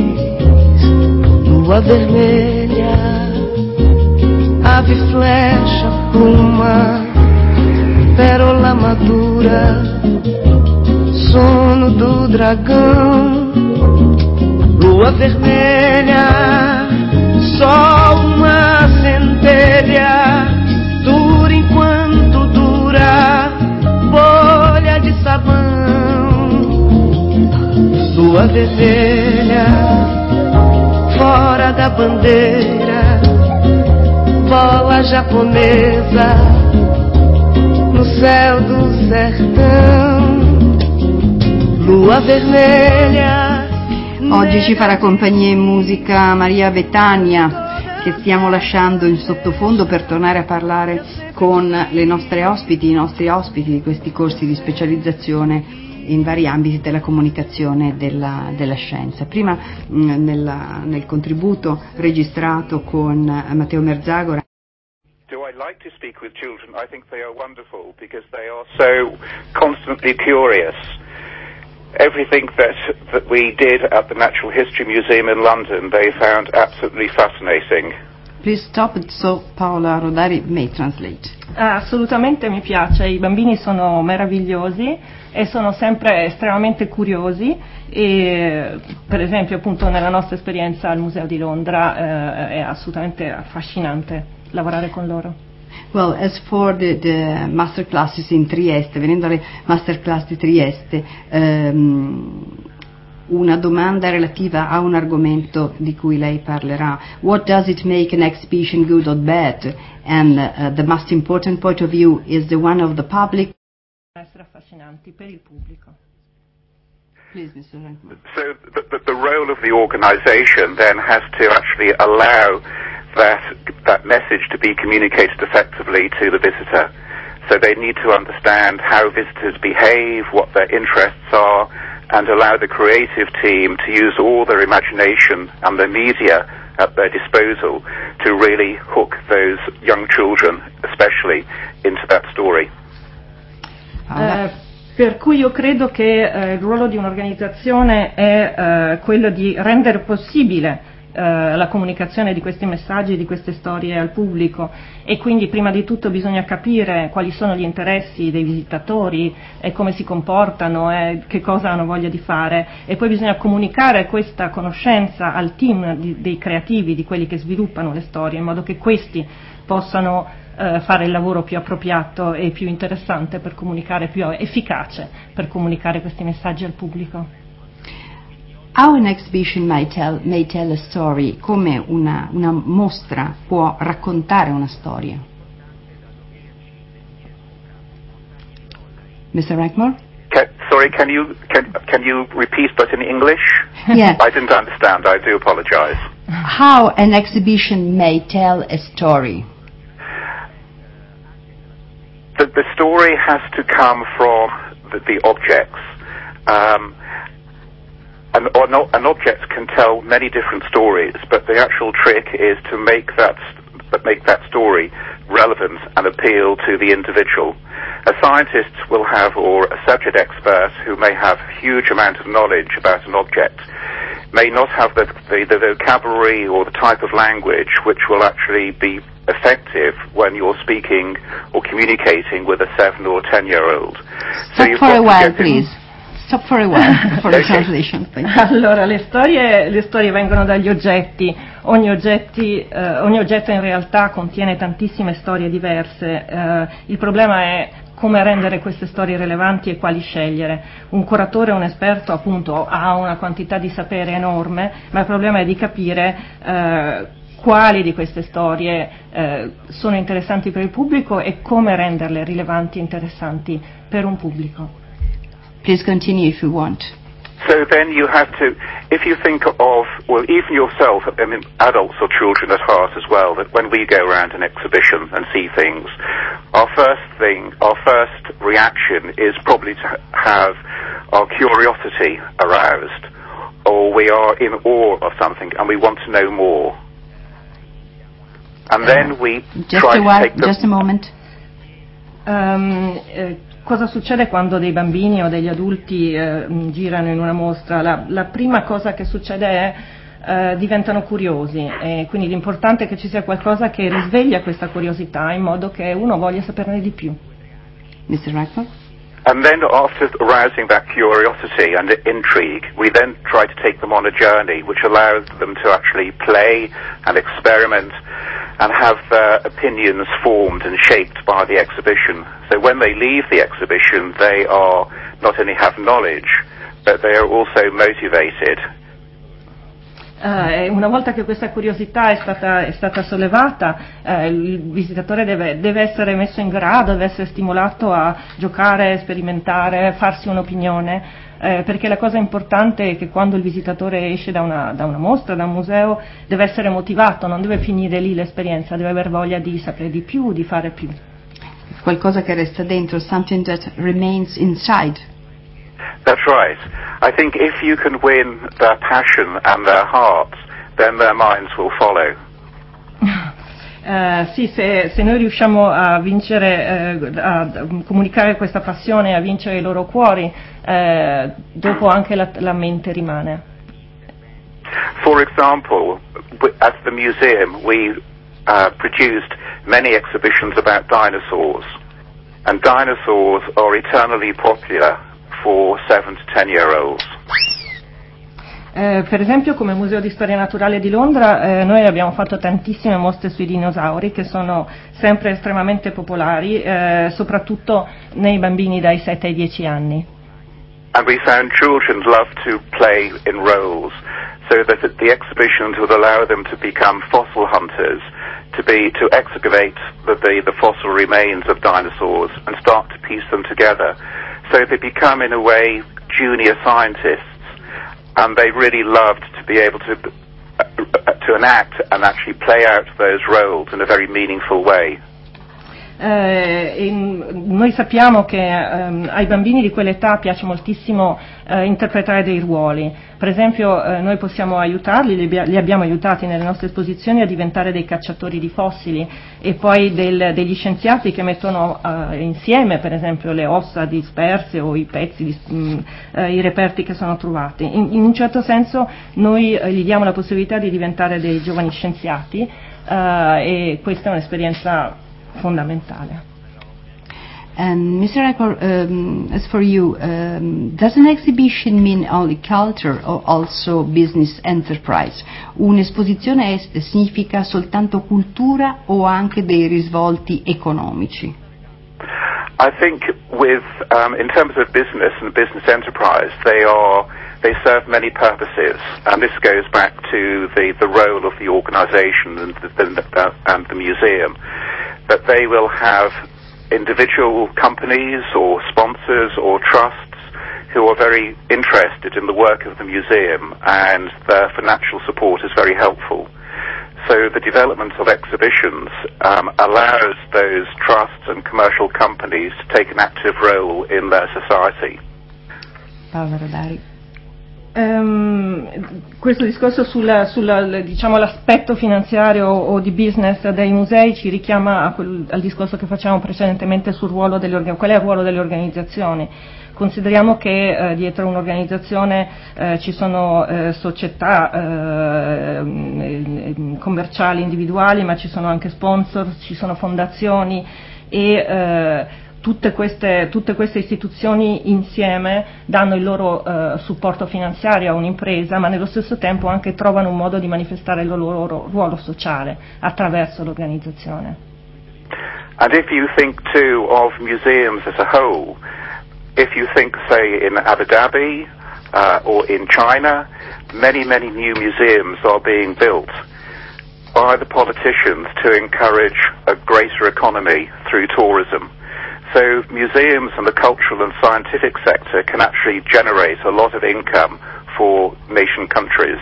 Lua vermelha, ave flecha, pluma, pérola madura, sono do dragão. Lua vermelha, só uma centelha, dura enquanto dura, bolha de sabão. Lua vermelha, fora da bandeira, bola japonesa, no céu do sertão. Lua vermelha. Oggi ci farà compagnia in musica Maria Betania, che stiamo lasciando in sottofondo per tornare a parlare con le nostre ospiti, i nostri ospiti di questi corsi di specializzazione in vari ambiti della comunicazione e della, della scienza. Prima mh, nella, nel contributo registrato con Matteo Merzagora. Do I like to speak with children? I think they are wonderful because they are so constantly curious. Everything that, that we did at the Natural History Museum in London, they found absolutely fascinating. Please stop it so Paola Rodari may translate. Ah, assolutamente mi piace, i bambini sono meravigliosi e sono sempre estremamente curiosi e per esempio appunto nella nostra esperienza al Museo di Londra eh, è assolutamente affascinante lavorare con loro. Well, as for the, the master classes in Trieste, venendo alle master class di Trieste, um, una domanda relativa a un argomento di cui lei parlerà. What does it make an exhibition good or bad? And uh, the most important point of view is the one of the public. Essere affascinanti per il pubblico. Please, Mister Renkman. So the, the, the role of the organisation then has to actually allow that that message to be communicated effectively to the visitor. So they need to understand how visitors behave, what their interests are, and allow the creative team to use all their imagination and the media at their disposal to really hook those young children, especially, into that story. Uh, per cui io credo che eh, il ruolo di un'organizzazione è eh, quello di rendere possibile Uh, la comunicazione di questi messaggi, di queste storie al pubblico, e quindi prima di tutto bisogna capire quali sono gli interessi dei visitatori e come si comportano e che cosa hanno voglia di fare, e poi bisogna comunicare questa conoscenza al team di, dei creativi, di quelli che sviluppano le storie, in modo che questi possano uh, fare il lavoro più appropriato e più interessante per comunicare, più efficace per comunicare questi messaggi al pubblico. How an exhibition may tell, may tell a story, come una, una mostra può raccontare una storia. Mister Rackmore? Can, sorry, can you can can you repeat, but in English? Yeah. I didn't understand. I do apologize. How an exhibition may tell a story. The, the story has to come from the, the objects. Um, An, an object can tell many different stories, but the actual trick is to make that make that story relevant and appeal to the individual. A scientist will have, or a subject expert who may have a huge amount of knowledge about an object, may not have the, the, the vocabulary or the type of language which will actually be effective when you're speaking or communicating with a seven or ten year old. Stop so for a while, please. Stop for a while for the translation. Allora, le storie, le storie vengono dagli oggetti. Ogni, oggetti, eh, ogni oggetto in realtà contiene tantissime storie diverse. Eh, il problema è come rendere queste storie rilevanti e quali scegliere. Un curatore, un esperto, appunto, ha una quantità di sapere enorme, ma il problema è di capire eh, quali di queste storie eh, sono interessanti per il pubblico e come renderle rilevanti e interessanti per un pubblico. Please continue if you want. So then you have to, if you think of, well, even yourself, I mean, adults or children at heart as well, that when we go around an exhibition and see things, our first thing, our first reaction is probably to have our curiosity aroused, or we are in awe of something and we want to know more. And then we just try a to while, take the... Just a moment. Um, eh, cosa succede quando dei bambini o degli adulti eh, girano in una mostra? La, la prima cosa che succede è eh, diventano curiosi, e quindi l'importante è che ci sia qualcosa che risveglia questa curiosità in modo che uno voglia saperne di più. Mister Rackmore? And then after arousing that curiosity and intrigue, we then try to take them on a journey which allows them to actually play and experiment and have their opinions formed and shaped by the exhibition. So when they leave the exhibition, they are not only have knowledge, but they are also motivated. Uh, una volta che questa curiosità è stata, è stata sollevata, uh, il visitatore deve, deve essere messo in grado, deve essere stimolato a giocare, sperimentare, farsi un'opinione, uh, perché la cosa importante è che quando il visitatore esce da una, da una mostra, da un museo, deve essere motivato, non deve finire lì l'esperienza, deve aver voglia di sapere di più, di fare più. Qualcosa che resta dentro, something that remains inside. That's right. I think if you can win their passion and their hearts, then their minds will follow. Uh, sì, se, se noi riusciamo a vincere, uh, a comunicare questa passione, a vincere i loro cuori, uh, dopo anche la, la mente rimane. For example, at the museum we uh, produced many exhibitions about dinosaurs, and dinosaurs are eternally popular for seven to ten year olds. Eh, per esempio, come Museo di Storia Naturale di Londra, eh, noi abbiamo fatto tantissime mostre sui dinosauri che sono sempre estremamente popolari, eh, soprattutto nei bambini dai sette ai dieci anni. And we found children love to play in roles, so that the exhibitions would allow them to become fossil hunters, to be to excavate the, the, the fossil remains of dinosaurs and start to piece them together. So they become, in a way, junior scientists, and they really loved to be able to uh, to enact and actually play out those roles in a very meaningful way. Eh, noi sappiamo che ehm, ai bambini di quell'età piace moltissimo eh, interpretare dei ruoli. Per esempio eh, noi possiamo aiutarli, li, li abbiamo aiutati nelle nostre esposizioni a diventare dei cacciatori di fossili e poi del, degli scienziati che mettono eh, insieme per esempio le ossa disperse o i pezzi, di, mh, eh, i reperti che sono trovati. In, in un certo senso noi eh, gli diamo la possibilità di diventare dei giovani scienziati eh, e questa è un'esperienza fondamentale. And Mister Reichl, um, as for you, um, does an exhibition mean only culture or also business enterprise? Un'esposizione est- significa soltanto cultura o anche dei risvolti economici? I think with, um, in terms of business and business enterprise, they are, they serve many purposes, and this goes back to the, the role of the organisation and the, the, and the museum, that they will have individual companies or sponsors or trusts who are very interested in the work of the museum, and their financial support is very helpful. So the development of exhibitions um, allows those trusts and commercial companies to take an active role in their society. Paolo Rodari. Um, questo discorso sulla, sulla, diciamo, l'aspetto finanziario o di business dei musei ci richiama a quel, al discorso che facevamo precedentemente sul ruolo delle organizzazioni. Qual è il ruolo delle organizzazioni? Consideriamo che eh, dietro un'organizzazione eh, ci sono eh, società eh, commerciali individuali, ma ci sono anche sponsor, ci sono fondazioni e eh, tutte queste, tutte queste istituzioni insieme danno il loro eh, supporto finanziario a un'impresa, ma nello stesso tempo anche trovano un modo di manifestare il loro ruolo sociale attraverso l'organizzazione. And if you think too of museums as a whole, if you think, say, in Abu Dhabi uh, or in China, many, many new museums are being built by the politicians to encourage a greater economy through tourism. So museums and the cultural and scientific sector can actually generate a lot of income for nation countries.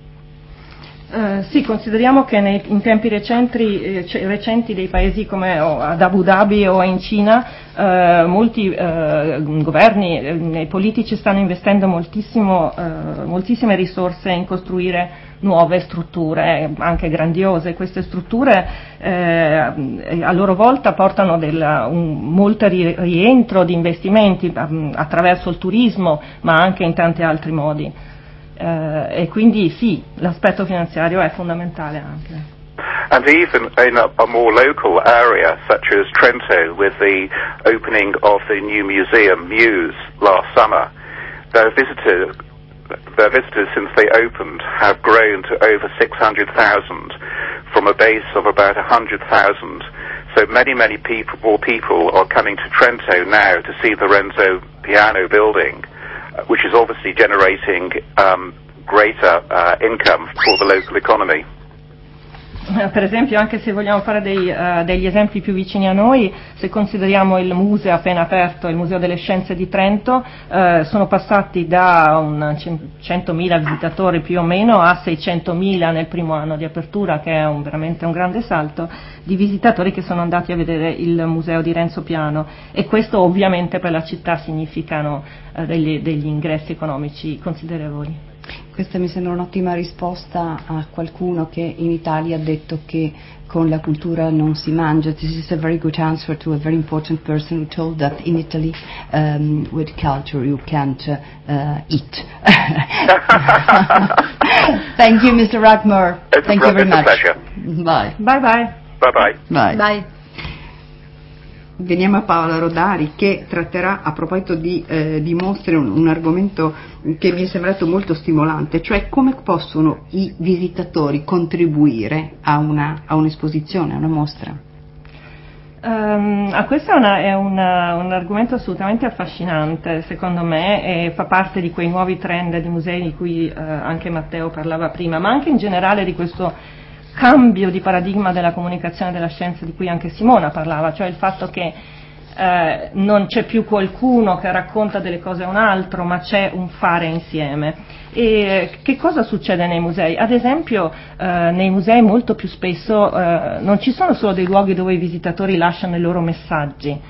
Uh, sì, consideriamo che nei, in tempi recenti, eh, recenti dei paesi come oh, ad Abu Dhabi o in Cina eh, molti eh, governi e eh, politici stanno investendo moltissimo, eh, moltissime risorse in costruire nuove strutture, anche grandiose. Queste strutture eh, a loro volta portano del, un molto rientro di investimenti um, attraverso il turismo, ma anche in tanti altri modi. Uh, e quindi sì, l'aspetto finanziario è fondamentale anche. And even in a, a more local area such as Trento, with the opening of the new museum Muse last summer, their visitors, their visitors since they opened have grown to over six hundred thousand from a base of about one hundred thousand. So many, many people, more people are coming to Trento now to see the Renzo Piano building, which is obviously generating um, greater uh, income for the local economy. Per esempio, anche se vogliamo fare dei, uh, degli esempi più vicini a noi, se consideriamo il museo appena aperto, il Museo delle Scienze di Trento, uh, sono passati da un centomila visitatori più o meno a seicentomila nel primo anno di apertura, che è un, veramente un grande salto di visitatori che sono andati a vedere il museo di Renzo Piano, e questo ovviamente per la città significano uh, degli, degli ingressi economici considerevoli. Questa mi sembra un'ottima risposta a qualcuno che in Italia ha detto che con la cultura non si mangia. This is a very good answer to a very important person who told that in Italy um, with culture you can't uh, eat. Thank you, Mister Rackmore. It's Thank a, you very it's much. A pleasure. Bye. Bye bye. Bye bye. Bye. Bye. Veniamo a Paola Rodari, che tratterà, a proposito di, eh, di mostre, un, un argomento che mi è sembrato molto stimolante, cioè come possono i visitatori contribuire a, una, a un'esposizione, a una mostra. Um, ah, questo è, una, è una, un argomento assolutamente affascinante, secondo me, e fa parte di quei nuovi trend di musei di cui uh, anche Matteo parlava prima, ma anche in generale di questo cambio di paradigma della comunicazione della scienza di cui anche Simona parlava, cioè il fatto che eh, non c'è più qualcuno che racconta delle cose a un altro, ma c'è un fare insieme. E che cosa succede nei musei? Ad esempio eh, nei musei molto più spesso eh, non ci sono solo dei luoghi dove i visitatori lasciano i loro messaggi,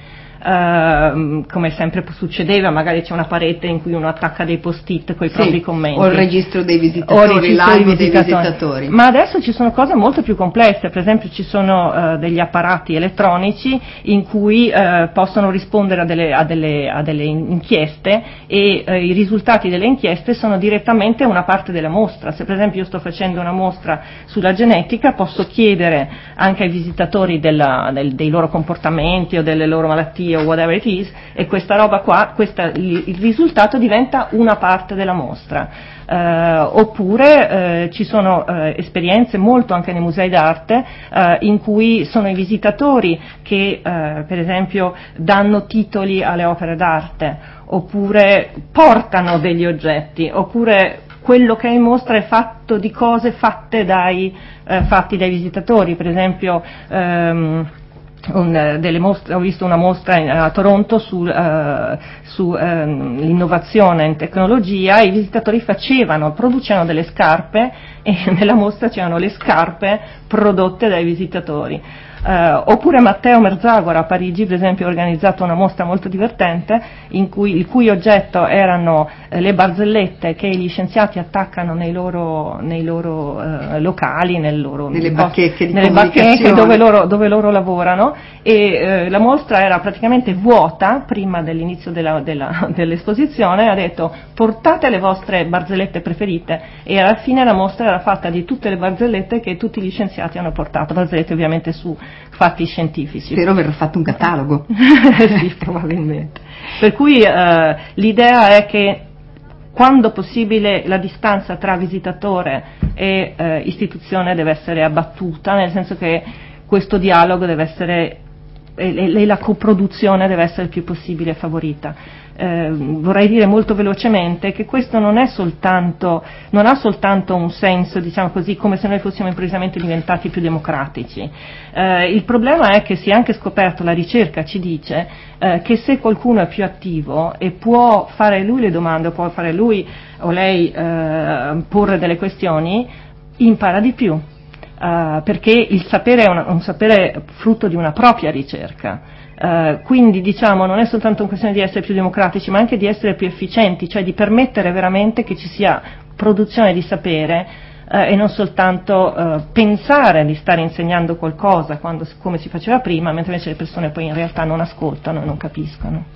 Uh, come sempre succedeva, magari c'è una parete in cui uno attacca dei post-it con i sì, propri commenti, o il registro dei visitatori, o il registro dei visitatori. dei visitatori. Ma adesso ci sono cose molto più complesse, per esempio ci sono uh, degli apparati elettronici in cui uh, possono rispondere a delle, a delle, a delle inchieste e uh, i risultati delle inchieste sono direttamente una parte della mostra. Se per esempio io sto facendo una mostra sulla genetica, posso chiedere anche ai visitatori della, del, dei loro comportamenti o delle loro malattie o whatever it is, e questa roba qua, questa, il, il risultato diventa una parte della mostra. Eh, oppure eh, ci sono eh, esperienze molto anche nei musei d'arte eh, in cui sono i visitatori che eh, per esempio danno titoli alle opere d'arte, oppure portano degli oggetti, oppure quello che è in mostra è fatto di cose fatte dai, eh, fatti dai visitatori, per esempio ehm, Un, delle mostre, ho visto una mostra in, a Toronto sull'innovazione uh, su, uh, in tecnologia. I visitatori facevano, producevano delle scarpe e nella mostra c'erano le scarpe prodotte dai visitatori. Uh, oppure Matteo Merzagora a Parigi, per esempio, ha organizzato una mostra molto divertente in cui, il cui oggetto erano eh, le barzellette che gli scienziati attaccano nei loro, nei loro uh, locali, nel loro, nelle bacheche, di nelle bacheche dove loro, dove loro lavorano, e eh, la mostra era praticamente vuota prima dell'inizio della, della, dell'esposizione. Ha detto: portate le vostre barzellette preferite, e alla fine la mostra era fatta di tutte le barzellette che tutti gli scienziati hanno portato, barzellette ovviamente su fatti scientifici. Spero verrà fatto un catalogo. Sì, probabilmente. Per cui eh, l'idea è che quando possibile la distanza tra visitatore e eh, istituzione deve essere abbattuta, nel senso che questo dialogo deve essere e, e la coproduzione deve essere il più possibile favorita. Eh, vorrei dire molto velocemente che questo non è soltanto, non ha soltanto un senso, diciamo così, come se noi fossimo improvvisamente diventati più democratici. Eh, il problema è che si è anche scoperto, la ricerca ci dice eh, che se qualcuno è più attivo e può fare lui le domande, o può fare lui o lei eh, porre delle questioni, impara di più. Uh, perché il sapere è una, un sapere frutto di una propria ricerca, uh, quindi diciamo non è soltanto una questione di essere più democratici, ma anche di essere più efficienti, cioè di permettere veramente che ci sia produzione di sapere uh, e non soltanto uh, pensare di stare insegnando qualcosa quando, come si faceva prima, mentre invece le persone poi in realtà non ascoltano e non capiscono.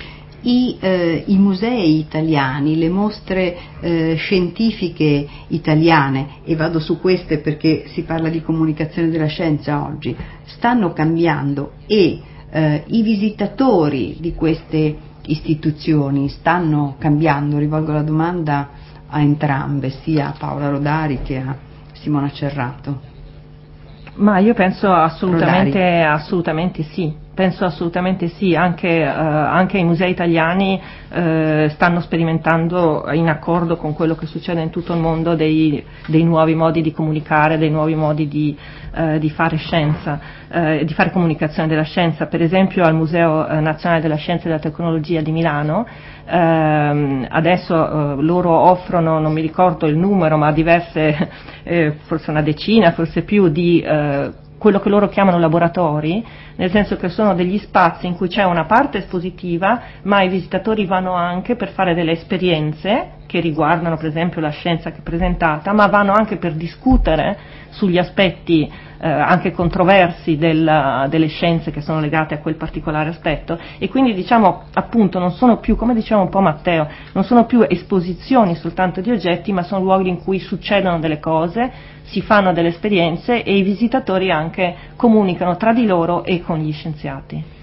I, eh, i musei italiani, le mostre eh, scientifiche italiane, e vado su queste perché si parla di comunicazione della scienza oggi, stanno cambiando, e eh, i visitatori di queste istituzioni stanno cambiando. Rivolgo la domanda a entrambe, sia a Paola Rodari che a Simona Cerrato. Ma io penso assolutamente, assolutamente sì. Penso assolutamente sì, anche, eh, anche i musei italiani eh, stanno sperimentando, in accordo con quello che succede in tutto il mondo, dei, dei nuovi modi di comunicare, dei nuovi modi di, eh, di fare scienza, eh, di fare comunicazione della scienza. Per esempio al Museo Nazionale della Scienza e della Tecnologia di Milano ehm, adesso eh, loro offrono, non mi ricordo il numero, ma diverse, eh, forse una decina, forse più, di eh, quello che loro chiamano laboratori, nel senso che sono degli spazi in cui c'è una parte espositiva, ma i visitatori vanno anche per fare delle esperienze che riguardano per esempio la scienza che è presentata, ma vanno anche per discutere sugli aspetti eh, anche controversi del, delle scienze che sono legate a quel particolare aspetto, e quindi diciamo appunto non sono più, come diceva un po' Matteo, non sono più esposizioni soltanto di oggetti, ma sono luoghi in cui succedono delle cose, si fanno delle esperienze e i visitatori anche comunicano tra di loro e con gli scienziati.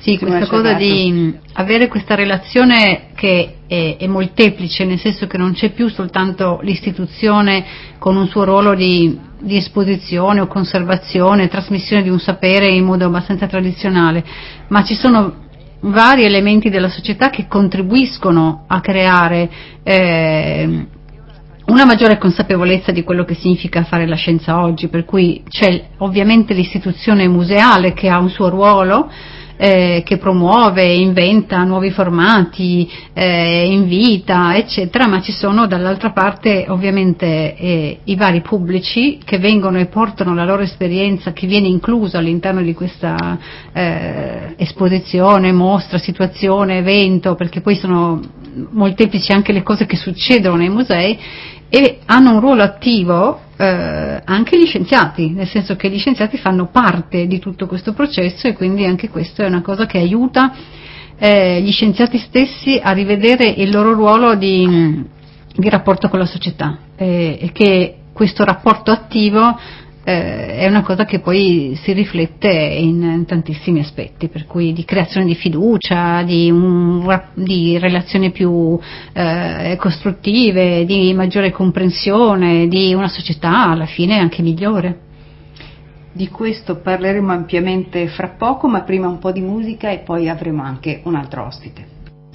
Sì, questa cosa di avere questa relazione che è, è molteplice, nel senso che non c'è più soltanto l'istituzione con un suo ruolo di, di esposizione o conservazione, trasmissione di un sapere in modo abbastanza tradizionale, ma ci sono vari elementi della società che contribuiscono a creare eh, una maggiore consapevolezza di quello che significa fare la scienza oggi, per cui c'è ovviamente l'istituzione museale che ha un suo ruolo, eh, che promuove, inventa nuovi formati, eh, invita, eccetera, ma ci sono dall'altra parte ovviamente eh, i vari pubblici che vengono e portano la loro esperienza, che viene inclusa all'interno di questa eh, esposizione, mostra, situazione, evento, perché poi sono molteplici anche le cose che succedono nei musei, e hanno un ruolo attivo eh, anche gli scienziati, nel senso che gli scienziati fanno parte di tutto questo processo, e quindi anche questo è una cosa che aiuta eh, gli scienziati stessi a rivedere il loro ruolo di, di rapporto con la società, eh, e che questo rapporto attivo eh, è una cosa che poi si riflette in, in tantissimi aspetti, per cui di creazione di fiducia, di, un, di relazioni più eh, costruttive, di maggiore comprensione, di una società alla fine anche migliore. Di questo parleremo ampiamente fra poco, ma prima un po' di musica e poi avremo anche un altro ospite.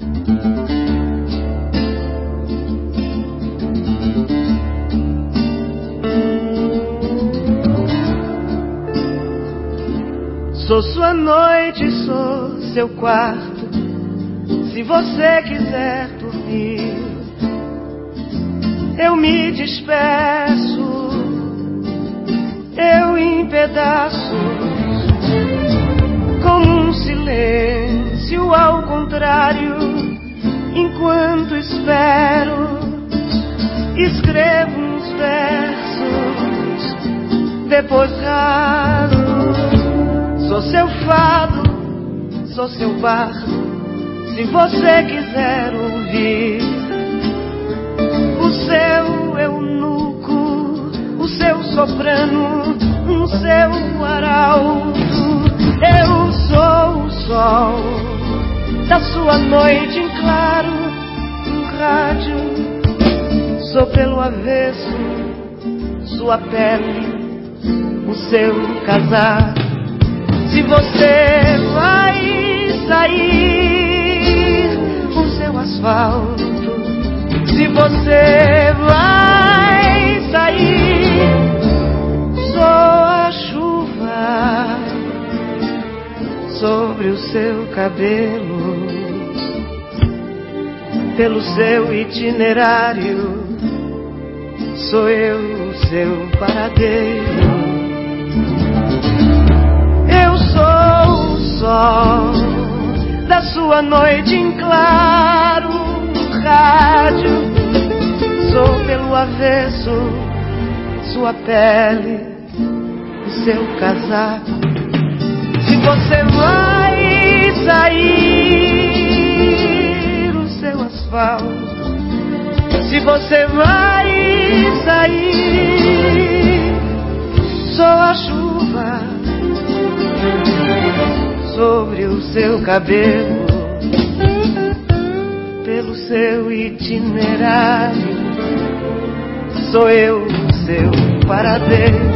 Sou sua noite, sou seu quarto. Se você quiser dormir, eu me despeço, eu em pedaços, como um silêncio ao contrário. Enquanto espero, escrevo uns versos, depois rasgo. Sou seu fado, sou seu bardo, se você quiser ouvir. O seu eunuco, o seu soprano, um seu arauto. Eu sou o sol da sua noite em claro, um rádio. Sou pelo avesso, sua pele, o seu casaco. Se você vai sair, o seu asfalto. Se você vai sair, sou a chuva sobre o seu cabelo. Pelo seu itinerário, sou eu o seu paradeiro. Eu sou o sol da sua noite em claro, rádio. Sou pelo avesso, sua pele, o seu casaco. Se você vai sair, o seu asfalto. Se você vai sair, sou a chuva sobre o seu cabelo. Pelo seu itinerário, sou eu o seu paradeiro.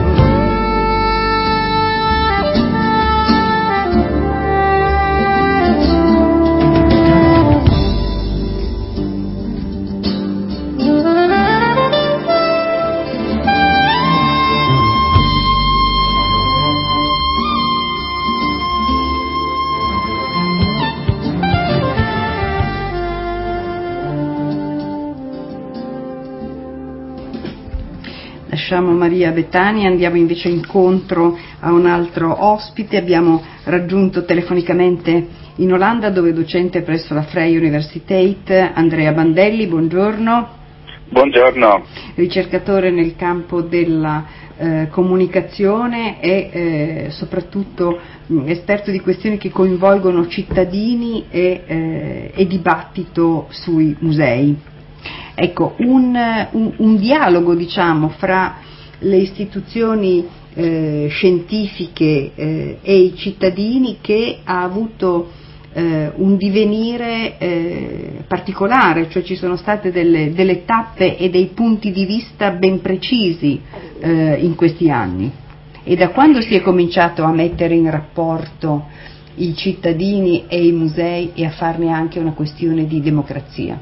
Lasciamo Maria Bettani e andiamo invece incontro a un altro ospite. Abbiamo raggiunto telefonicamente in Olanda, dove è docente presso la Freie Universiteit, Andrea Bandelli. Buongiorno. Buongiorno. Ricercatore nel campo della eh, comunicazione e eh, soprattutto mh, esperto di questioni che coinvolgono cittadini e, eh, e dibattito sui musei. Ecco, un, un, un dialogo, diciamo, fra le istituzioni eh, scientifiche eh, e i cittadini che ha avuto eh, un divenire eh, particolare, cioè ci sono state delle, delle tappe e dei punti di vista ben precisi eh, in questi anni. E da quando si è cominciato a mettere in rapporto i cittadini e i musei e a farne anche una questione di democrazia?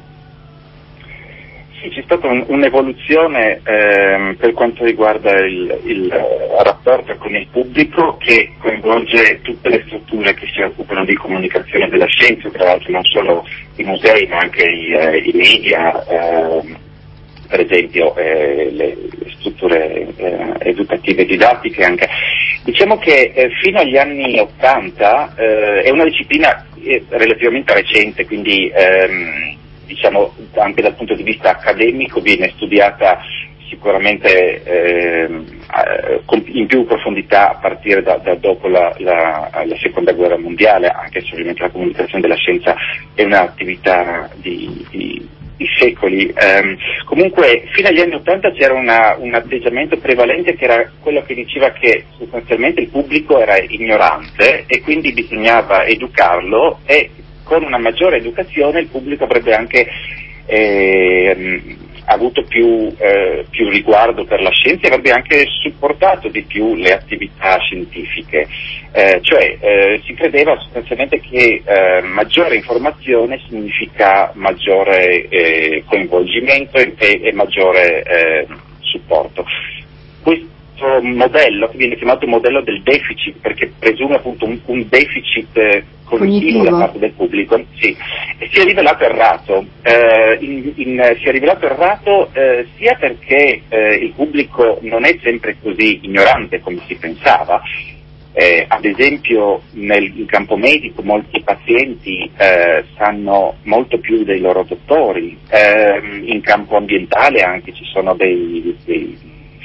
Sì, c'è stata un, un'evoluzione ehm, per quanto riguarda il, il rapporto con il pubblico, che coinvolge tutte le strutture che si occupano di comunicazione della scienza, tra l'altro non solo i musei ma anche i, eh, i media, ehm, per esempio eh, le, le strutture eh, educative e didattiche anche. Diciamo che eh, fino agli anni Ottanta eh, è una disciplina eh, relativamente recente, quindi ehm, diciamo anche dal punto di vista accademico viene studiata sicuramente ehm, in più profondità a partire da, da dopo la, la, la seconda guerra mondiale, anche se ovviamente la comunicazione della scienza è un'attività di, di di secoli. Um, comunque fino agli anni Ottanta c'era una, un atteggiamento prevalente che era quello che diceva che sostanzialmente il pubblico era ignorante e quindi bisognava educarlo, e con una maggiore educazione il pubblico avrebbe anche eh, avuto più, eh, più riguardo per la scienza e avrebbe anche supportato di più le attività scientifiche. Eh, cioè eh, si credeva sostanzialmente che eh, maggiore informazione significa maggiore eh, coinvolgimento e, e maggiore eh, supporto. Questo modello, che viene chiamato modello del deficit, perché presume appunto un, un deficit eh, cognitivo, cognitivo da parte del pubblico, sì, e si è rivelato errato. Eh, in, in, si è rivelato errato eh, sia perché eh, il pubblico non è sempre così ignorante come si pensava. Eh, ad esempio nel in campo medico molti pazienti eh, sanno molto più dei loro dottori, eh, in campo ambientale anche ci sono dei, dei,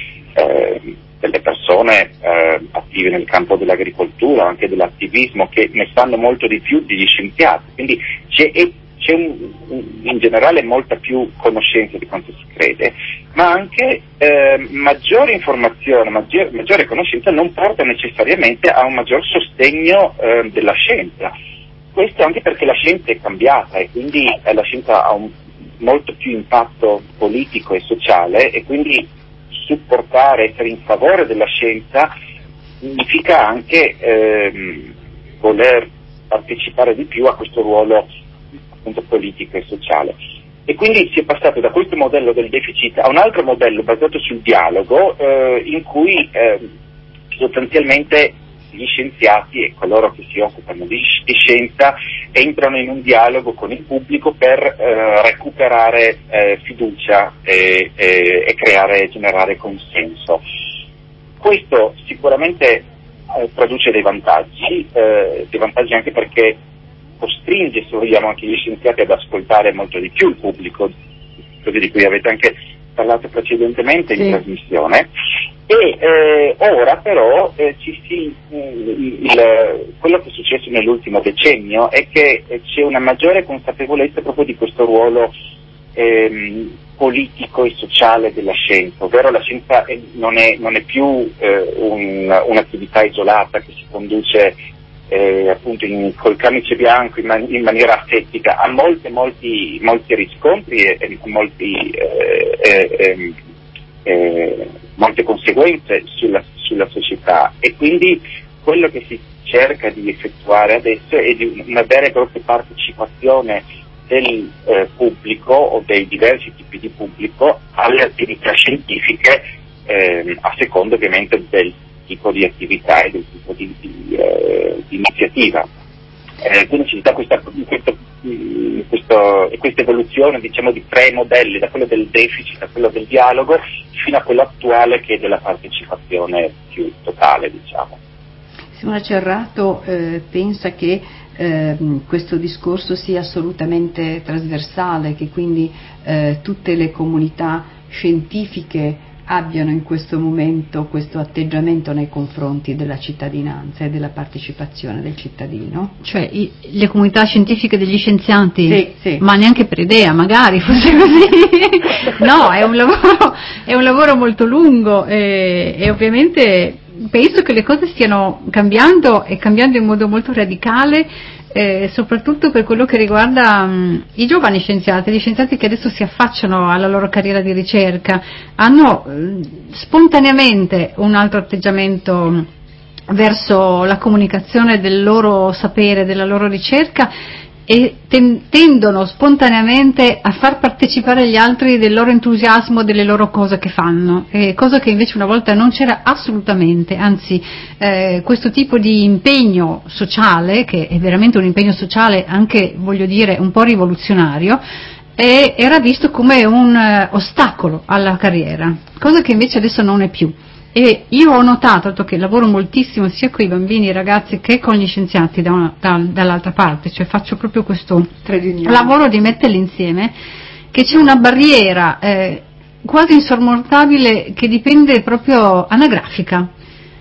eh, delle persone eh, attive nel campo dell'agricoltura, anche dell'attivismo, che ne sanno molto di più degli scienziati, quindi c'è, c'è un, un, in generale molta più conoscenza di quanto si crede, ma anche eh, maggiore informazione, maggiore, maggiore conoscenza non porta necessariamente a un maggior sostegno eh, della scienza. Questo anche perché la scienza è cambiata e quindi eh, la scienza ha un molto più impatto politico e sociale, e quindi supportare, essere in favore della scienza significa anche ehm, voler partecipare di più a questo ruolo appunto politico e sociale. E quindi si è passato da questo modello del deficit a un altro modello basato sul dialogo, eh, in cui eh, sostanzialmente gli scienziati e coloro che si occupano di, di scienza entrano in un dialogo con il pubblico per eh, recuperare eh, fiducia e, e, e creare, generare consenso. Questo sicuramente eh, produce dei vantaggi, eh, dei vantaggi anche perché costringe, se vogliamo, anche gli scienziati ad ascoltare molto di più il pubblico, così di cui avete anche parlato precedentemente in sì. trasmissione. E eh, ora però eh, ci si, il, il, quello che è successo nell'ultimo decennio è che eh, c'è una maggiore consapevolezza proprio di questo ruolo ehm, politico e sociale della scienza, ovvero la scienza è, non, è, non è più eh, un, un'attività isolata che si conduce eh, appunto in, col camice bianco in, man, in maniera asettica, ha molti, molti, molti riscontri e, e molti eh, eh, eh, eh, molte conseguenze sulla, sulla società, e quindi quello che si cerca di effettuare adesso è di una vera e propria partecipazione del eh, pubblico o dei diversi tipi di pubblico alle attività scientifiche, eh, a seconda ovviamente del tipo di attività e del tipo di, di, eh, di iniziativa. Eh, quindi ci sta questa, questo, questo, questa evoluzione, diciamo, di tre modelli, da quello del deficit a quello del dialogo fino a quello attuale che è della partecipazione più totale, diciamo. Simona Cerrato eh, pensa che eh, questo discorso sia assolutamente trasversale, che quindi eh, tutte le comunità scientifiche abbiano in questo momento questo atteggiamento nei confronti della cittadinanza e della partecipazione del cittadino? Cioè i, le comunità scientifiche degli scienziati? Sì, sì. Ma neanche per idea, magari fosse così. No, è un lavoro, è un lavoro molto lungo e, e ovviamente penso che le cose stiano cambiando e cambiando in modo molto radicale eh, soprattutto per quello che riguarda mh, i giovani scienziati, gli scienziati che adesso si affacciano alla loro carriera di ricerca, hanno eh, spontaneamente un altro atteggiamento verso la comunicazione del loro sapere, della loro ricerca, e tendono spontaneamente a far partecipare gli altri del loro entusiasmo, delle loro cose che fanno, eh, cosa che invece una volta non c'era assolutamente, anzi eh, questo tipo di impegno sociale, che è veramente un impegno sociale anche, voglio dire, un po' rivoluzionario, eh, era visto come un eh, ostacolo alla carriera, cosa che invece adesso non è più. E io ho notato che lavoro moltissimo sia con i bambini e i ragazzi che con gli scienziati da una, da, dall'altra parte, cioè faccio proprio questo lavoro di metterli insieme, che c'è una barriera eh, quasi insormontabile che dipende proprio anagrafica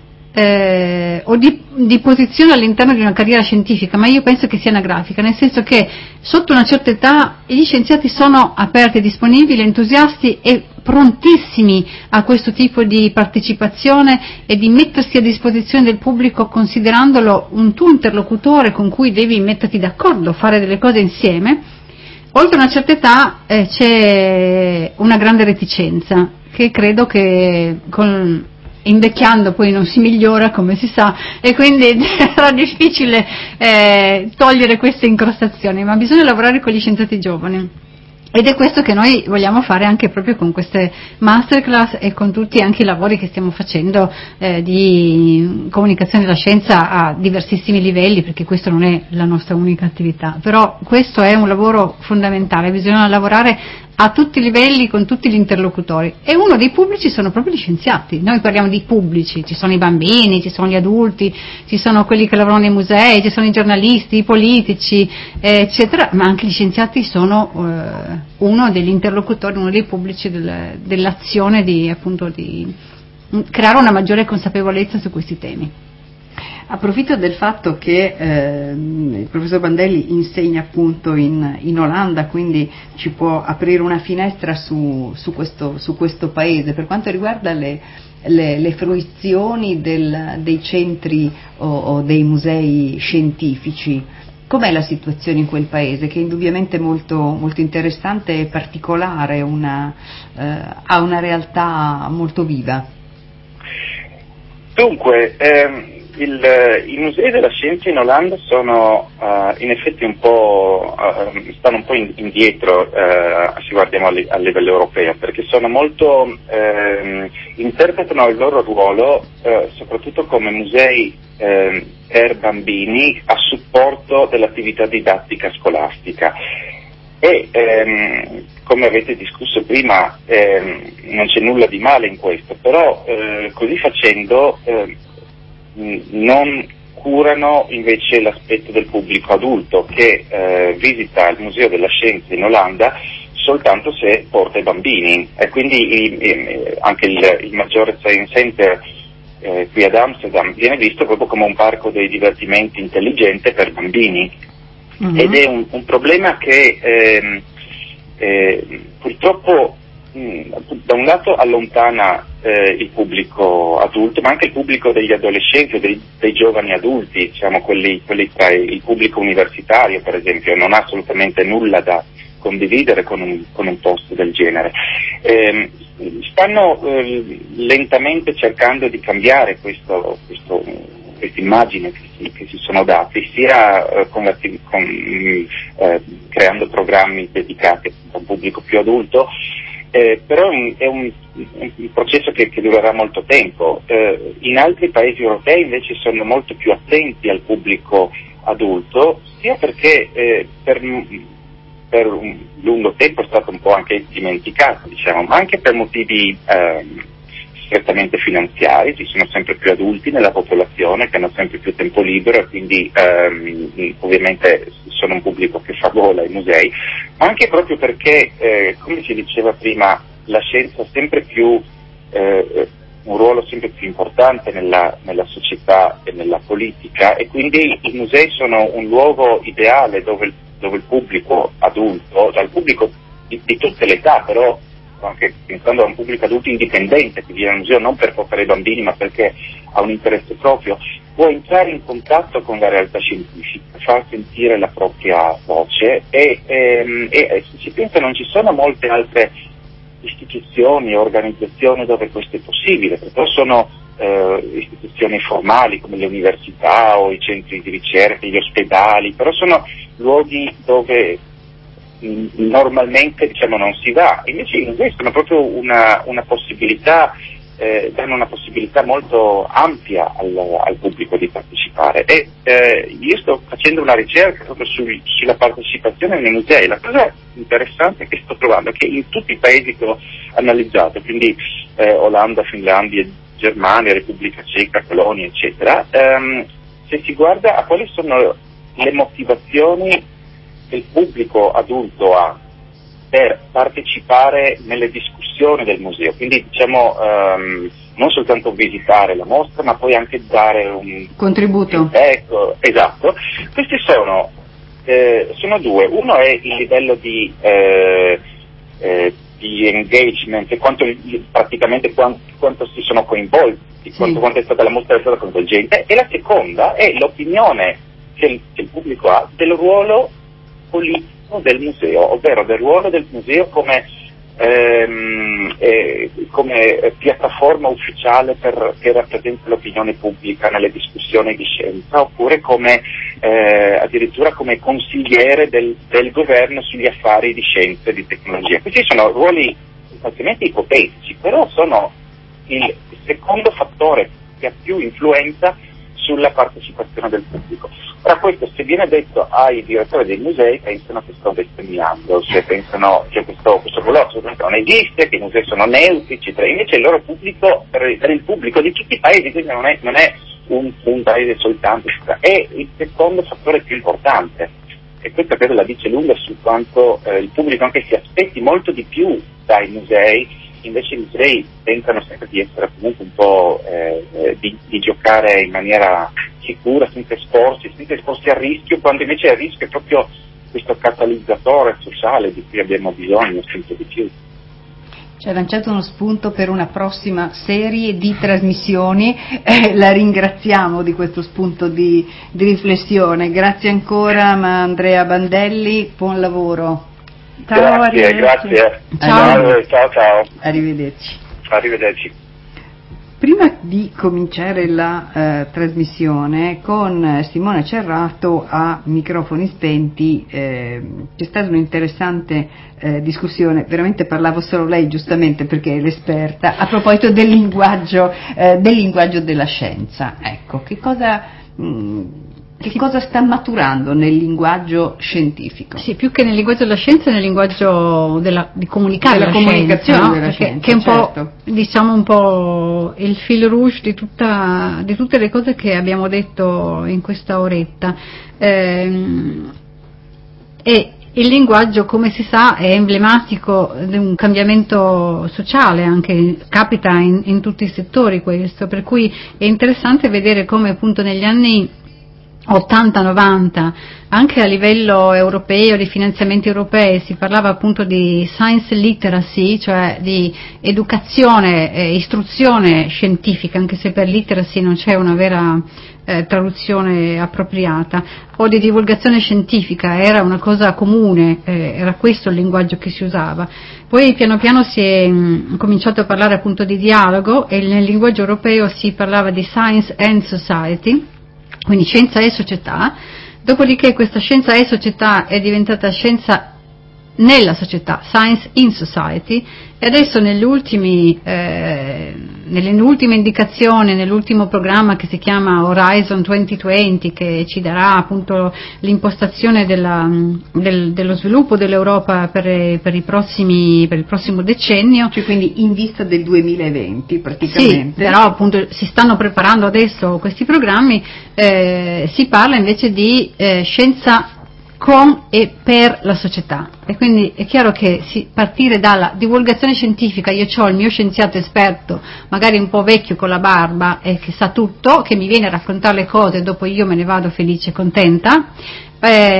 eh, o di, di posizione all'interno di una carriera scientifica, ma io penso che sia anagrafica, nel senso che sotto una certa età gli scienziati sono aperti, disponibili, entusiasti e prontissimi a questo tipo di partecipazione e di mettersi a disposizione del pubblico, considerandolo un tuo interlocutore con cui devi metterti d'accordo, fare delle cose insieme. Oltre una certa età eh, c'è una grande reticenza che credo che con, invecchiando poi non si migliora, come si sa, e quindi sarà difficile eh, togliere queste incrostazioni, ma bisogna lavorare con gli scienziati giovani. Ed è questo che noi vogliamo fare anche proprio con queste masterclass e con tutti anche i lavori che stiamo facendo eh, di comunicazione della scienza a diversissimi livelli, perché questa non è la nostra unica attività, però questo è un lavoro fondamentale, bisogna lavorare a tutti i livelli con tutti gli interlocutori, e uno dei pubblici sono proprio gli scienziati. Noi parliamo di pubblici, ci sono i bambini, ci sono gli adulti, ci sono quelli che lavorano nei musei, ci sono i giornalisti, i politici, eh, eccetera, ma anche gli scienziati sono eh, uno degli interlocutori, uno dei pubblici del, dell'azione di, appunto, di creare una maggiore consapevolezza su questi temi. Approfitto del fatto che eh, il professor Bandelli insegna appunto in, in Olanda, quindi ci può aprire una finestra su, su, questo, su questo paese. Per quanto riguarda le, le, le fruizioni del, dei centri o, o dei musei scientifici, com'è la situazione in quel paese, che è indubbiamente molto, molto interessante e particolare, una, eh, ha una realtà molto viva? Dunque, ehm... Il, I musei della scienza in Olanda sono uh, in effetti un po' uh, stanno un po' in, indietro uh, se guardiamo a, li, a livello europeo, perché sono molto uh, interpretano il loro ruolo uh, soprattutto come musei uh, per bambini a supporto dell'attività didattica scolastica. E ehm, come avete discusso prima ehm, non c'è nulla di male in questo, però eh, così facendo eh, non curano invece l'aspetto del pubblico adulto che eh, visita il Museo della Scienza in Olanda soltanto se porta i bambini, e quindi eh, anche il, il maggiore Science Center eh, qui ad Amsterdam viene visto proprio come un parco dei divertimenti intelligente per bambini. Mm-hmm. Ed è un, un problema che eh, eh, purtroppo mh, da un lato allontana Eh, il pubblico adulto, ma anche il pubblico degli adolescenti, dei, dei giovani adulti, diciamo quelli, quelli tra il, il pubblico universitario per esempio, non ha assolutamente nulla da condividere con un, con un posto del genere. Eh, stanno eh, lentamente cercando di cambiare questo, questo, questa immagine che si, che si sono dati, sia eh, con, con, eh, creando programmi dedicati a un pubblico più adulto. Eh, però è, un, è un, un processo che, che durerà molto tempo. Eh, in altri paesi europei invece sono molto più attenti al pubblico adulto, sia perché eh, per, per un lungo tempo è stato un po' anche dimenticato, diciamo, ma anche per motivi eh, strettamente finanziari. Ci sono sempre più adulti nella popolazione che hanno sempre più tempo libero, e quindi ehm, ovviamente sono un pubblico che fa gola ai musei, ma anche proprio perché, eh, come si diceva prima, la scienza ha sempre più eh, un ruolo sempre più importante nella, nella società e nella politica, e quindi i musei sono un luogo ideale dove, dove il pubblico adulto, dal pubblico di, di tutte le età, però anche pensando a un pubblico adulto indipendente che viene al museo non per portare i bambini ma perché ha un interesse proprio, può entrare in contatto con la realtà scientifica, far sentire la propria voce e, ehm, e si pensa non ci sono molte altre istituzioni o organizzazioni dove questo è possibile, perché sono eh, istituzioni formali come le università o i centri di ricerca, gli ospedali, però sono luoghi dove mh, normalmente diciamo non si va, invece in questo sono proprio una, una possibilità, eh, danno una possibilità molto ampia al, al pubblico di partecipare e eh, io sto facendo una ricerca proprio sul, sulla partecipazione nei musei. La cosa interessante che sto trovando è che in tutti i paesi che ho analizzato, quindi eh, Olanda, Finlandia, Germania, Repubblica Ceca, Polonia, eccetera, ehm, se si guarda a quali sono le motivazioni che il pubblico adulto ha per partecipare nelle discussioni del museo, quindi diciamo ehm, non soltanto visitare la mostra ma poi anche dare un contributo. Ecco, esatto. Questi sono, eh, sono due, uno è il livello di, eh, eh, di engagement, quanto, praticamente quanto, quanto si sono coinvolti, sì. quanto, quanto è stata la mostra è stata coinvolgente, e la seconda è l'opinione che il, che il pubblico ha del ruolo politico del museo, ovvero del ruolo del museo come, ehm, eh, come piattaforma ufficiale per, che rappresenta l'opinione pubblica nelle discussioni di scienza, oppure come eh, addirittura come consigliere del, del governo sugli affari di scienza e di tecnologia. Questi sono ruoli sostanzialmente ipotetici, però sono il secondo fattore che ha più influenza sulla partecipazione del pubblico. Ora questo, se viene detto ai direttori dei musei, pensano che sto bestemmiando, cioè pensano che questo, questo ruolo assolutamente non esiste, che i musei sono neutri, eccetera. Invece il loro pubblico, per, per il pubblico di tutti i paesi, quindi non è, non è un, un paese soltanto, eccetera. È il secondo fattore più importante. E questo credo la dice lunga su quanto eh, il pubblico anche si aspetti molto di più dai musei. Invece i musei tentano sempre di essere comunque un po' eh, di, di giocare in maniera sicura, senza esporsi, senza esporsi al rischio, quando invece il rischio è proprio questo catalizzatore sociale di cui abbiamo bisogno sempre di più. Ci ha lanciato uno spunto per una prossima serie di trasmissioni, eh, la ringraziamo di questo spunto di, di riflessione. Grazie ancora Andrea Bandelli, buon lavoro. Ciao, grazie, grazie. Ciao. ciao, ciao. Arrivederci. Arrivederci. Prima di cominciare la eh, trasmissione con Simone Cerrato a microfoni spenti eh, c'è stata un'interessante eh, discussione, veramente parlavo solo lei giustamente perché è l'esperta, a proposito del linguaggio, eh, del linguaggio della scienza. Ecco, che cosa... Mh, Che cosa sta maturando nel linguaggio scientifico? Sì, più che nel linguaggio della scienza, nel linguaggio della, di comunicare della la comunicazione scienza, no? della Perché, scienza, che è un certo. po', diciamo un po' il fil rouge di, tutta, di tutte le cose che abbiamo detto in questa oretta. Ehm, e il linguaggio, come si sa, è emblematico di un cambiamento sociale, anche capita in, in tutti i settori questo, per cui è interessante vedere come appunto negli anni ottanta novanta, anche a livello europeo, di finanziamenti europei, si parlava appunto di science literacy, cioè di educazione e istruzione scientifica, anche se per literacy non c'è una vera eh, traduzione appropriata, o di divulgazione scientifica, era una cosa comune, eh, era questo il linguaggio che si usava. Poi piano piano si è mh, cominciato a parlare appunto di dialogo, e nel linguaggio europeo si parlava di science and society, quindi scienza e società. Dopodiché questa scienza e società è diventata scienza nella società, science in society, e adesso negli ultimi, eh, nelle ultime indicazioni, nell'ultimo programma che si chiama Horizon duemilaventi, che ci darà appunto l'impostazione della, del, dello sviluppo dell'Europa per, per, i prossimi, per il prossimo decennio. Cioè quindi in vista del duemilaventi praticamente. Sì, però appunto si stanno preparando adesso questi programmi, eh, si parla invece di eh, scienza con e per la società, e quindi è chiaro che si, partire dalla divulgazione scientifica, io ho il mio scienziato esperto, magari un po' vecchio con la barba e che sa tutto, che mi viene a raccontare le cose e dopo io me ne vado felice e contenta, eh,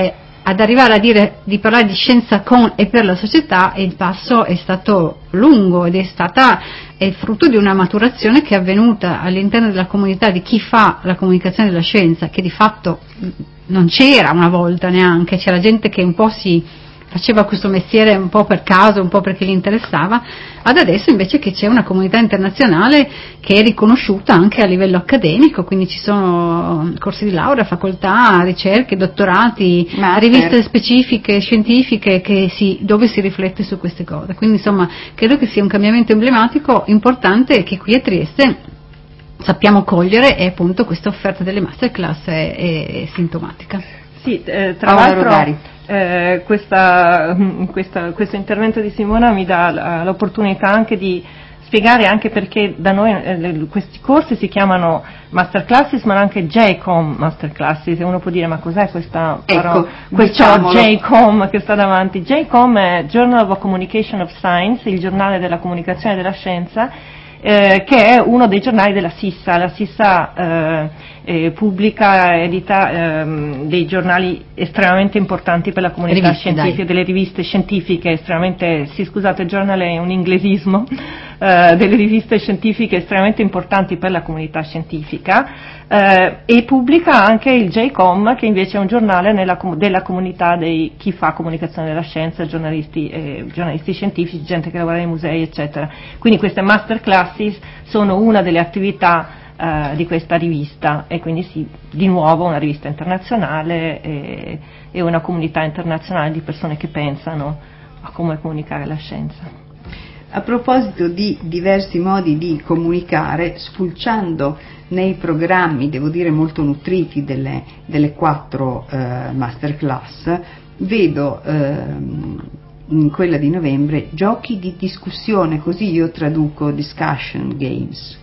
ad arrivare a dire di parlare di scienza con e per la società, il passo è stato lungo ed è stata è frutto di una maturazione che è avvenuta all'interno della comunità di chi fa la comunicazione della scienza, che di fatto non c'era una volta neanche, c'era gente che un po' si faceva questo mestiere un po' per caso, un po' perché gli interessava, ad adesso invece che c'è una comunità internazionale che è riconosciuta anche a livello accademico, quindi ci sono corsi di laurea, facoltà, ricerche, dottorati, Master. riviste specifiche, scientifiche che si, dove si riflette su queste cose. Quindi insomma credo che sia un cambiamento emblematico importante e che qui a Trieste sappiamo cogliere, e appunto questa offerta delle masterclass è, è, è sintomatica. Sì, eh, tra Paola l'altro Rodari. eh, questa, questa, questo intervento di Simona mi dà l'opportunità anche di spiegare anche perché da noi eh, questi corsi si chiamano masterclasses ma anche J COM masterclasses, e uno può dire ma cos'è questa parola, Ecco, questo diciamolo. J COM che sta davanti. J COM è Journal of Communication of Science, il giornale della comunicazione della scienza, Eh, che è uno dei giornali della SISSA. La SISSA eh, eh, pubblica, edita ehm, dei giornali estremamente importanti per la comunità Riviste, scientifica, dai. delle riviste scientifiche estremamente, sì scusate, journal è un inglesismo, eh, delle riviste scientifiche estremamente importanti per la comunità scientifica, eh, e pubblica anche il J COM, che invece è un giornale nella, della comunità dei chi fa comunicazione della scienza, giornalisti, eh, giornalisti scientifici, gente che lavora nei musei, eccetera. Quindi queste masterclasses sono una delle attività eh, di questa rivista, e quindi sì, di nuovo una rivista internazionale e, e una comunità internazionale di persone che pensano a come comunicare la scienza. A proposito di diversi modi di comunicare, spulciando nei programmi, devo dire molto nutriti, delle, delle quattro eh, masterclass, vedo ehm, in quella di novembre giochi di discussione, così io traduco discussion games.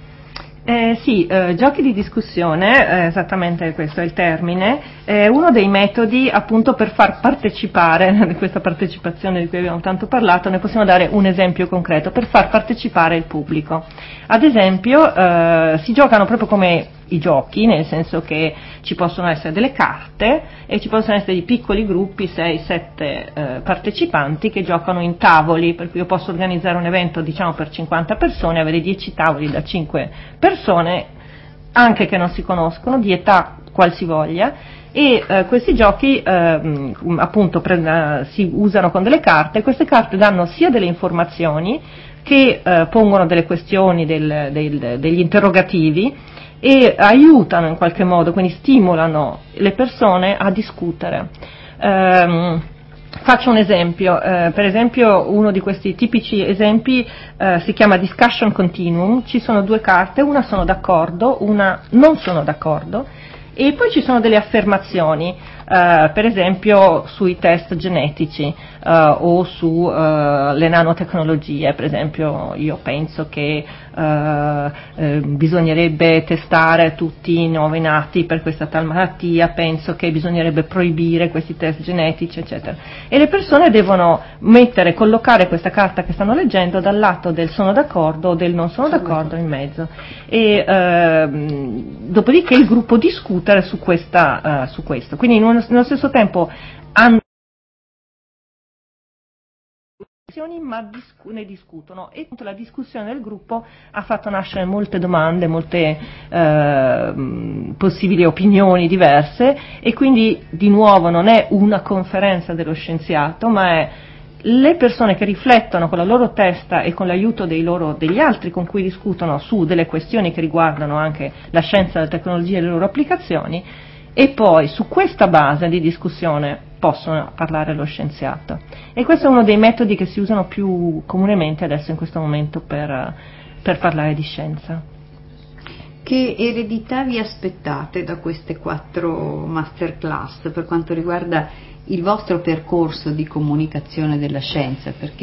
Eh, sì, eh, giochi di discussione, eh, esattamente questo è il termine, è uno dei metodi appunto per far partecipare, di questa partecipazione di cui abbiamo tanto parlato, ne possiamo dare un esempio concreto, per far partecipare il pubblico. Ad esempio eh, si giocano proprio come i giochi, nel senso che ci possono essere delle carte e ci possono essere dei piccoli gruppi, sei sette eh, partecipanti che giocano in tavoli, per cui io posso organizzare un evento diciamo per cinquanta persone, avere dieci tavoli da cinque persone, anche che non si conoscono, di età qualsivoglia, e eh, questi giochi eh, appunto pre- si usano con delle carte, e queste carte danno sia delle informazioni che eh, pongono delle questioni, del, del, degli interrogativi, e aiutano in qualche modo, quindi stimolano le persone a discutere. Ehm, faccio un esempio, eh, per esempio uno di questi tipici esempi eh, si chiama discussion continuum, ci sono due carte, una sono d'accordo, una non sono d'accordo, e poi ci sono delle affermazioni, eh, per esempio sui test genetici eh, o sulle eh, nanotecnologie. Per esempio io penso che eh, eh, bisognerebbe testare tutti i nuovi nati per questa tal malattia, penso che bisognerebbe proibire questi test genetici, eccetera. E le persone devono mettere, collocare questa carta che stanno leggendo dal lato del sono d'accordo o del non sono d'accordo in mezzo, e eh, dopodiché il gruppo discute su, questa, uh, su questo. Quindi in uno, nello stesso tempo hanno ma discu- ne discutono, e la discussione del gruppo ha fatto nascere molte domande, molte eh, possibili opinioni diverse, e quindi di nuovo non è una conferenza dello scienziato, ma è le persone che riflettono con la loro testa e con l'aiuto dei loro, degli altri con cui discutono su delle questioni che riguardano anche la scienza, la tecnologia e le loro applicazioni, e poi su questa base di discussione possono parlare lo scienziato. E questo è uno dei metodi che si usano più comunemente adesso in questo momento per, per parlare di scienza. Che eredità vi aspettate da queste quattro masterclass per quanto riguarda il vostro percorso di comunicazione della scienza? Perché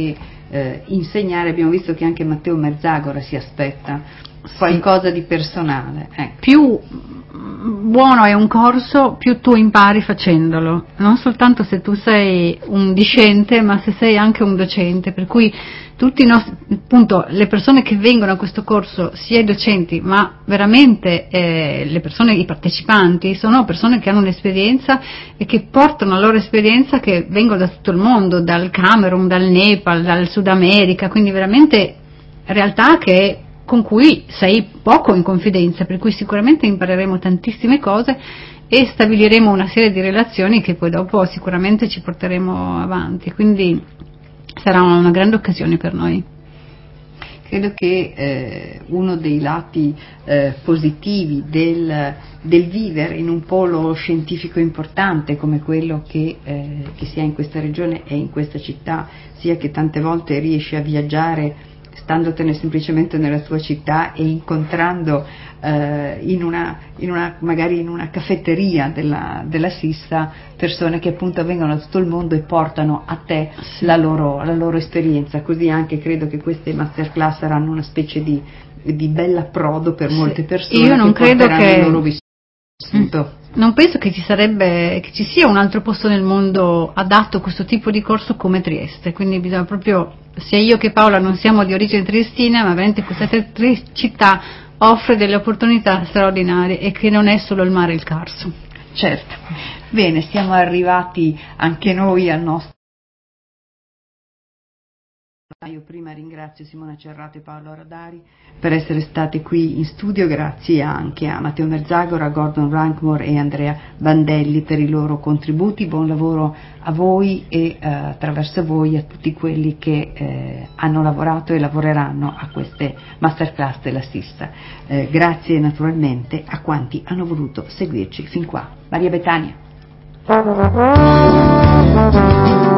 eh, insegnare. Abbiamo visto che anche Matteo Merzagora si aspetta qualcosa di personale. Ecco. Più buono è un corso, più tu impari facendolo, non soltanto se tu sei un discente, ma se sei anche un docente, per cui tutti i nostri, appunto, le persone che vengono a questo corso, sia i docenti, ma veramente eh, le persone, i partecipanti, sono persone che hanno un'esperienza e che portano la loro esperienza, che vengono da tutto il mondo, dal Camerun, dal Nepal, dal Sud America, quindi veramente realtà che con cui sei poco in confidenza, per cui sicuramente impareremo tantissime cose e stabiliremo una serie di relazioni che poi dopo sicuramente ci porteremo avanti, quindi sarà una grande occasione per noi. Credo che eh, uno dei lati eh, positivi del, del vivere in un polo scientifico importante come quello che, eh, che si ha in questa regione e in questa città, sia che tante volte riesci a viaggiare standotene semplicemente nella tua città e incontrando eh, in una, in una, magari in una caffetteria della, della Sissa persone che appunto vengono da tutto il mondo e portano a te sì. la, loro, la loro esperienza, così anche credo che queste masterclass saranno una specie di, di bella approdo per sì. molte persone. Io non che credo che il loro vissuto. Mm. Non penso che ci sarebbe, che ci sia un altro posto nel mondo adatto a questo tipo di corso come Trieste, quindi bisogna proprio, sia io che Paola non siamo di origine triestina, ma veramente questa città offre delle opportunità straordinarie e che non è solo il mare e il Carso. Certo. Bene, siamo arrivati anche noi al nostro. Io prima ringrazio Simona Cerrato e Paolo Radari per essere stati qui in studio, grazie anche a Matteo Merzagora, a Gordon Rankmore e Andrea Bandelli per i loro contributi. Buon lavoro a voi e eh, attraverso voi a tutti quelli che eh, hanno lavorato e lavoreranno a queste masterclass della Sissa. Eh, grazie naturalmente a quanti hanno voluto seguirci fin qua. Maria Betania.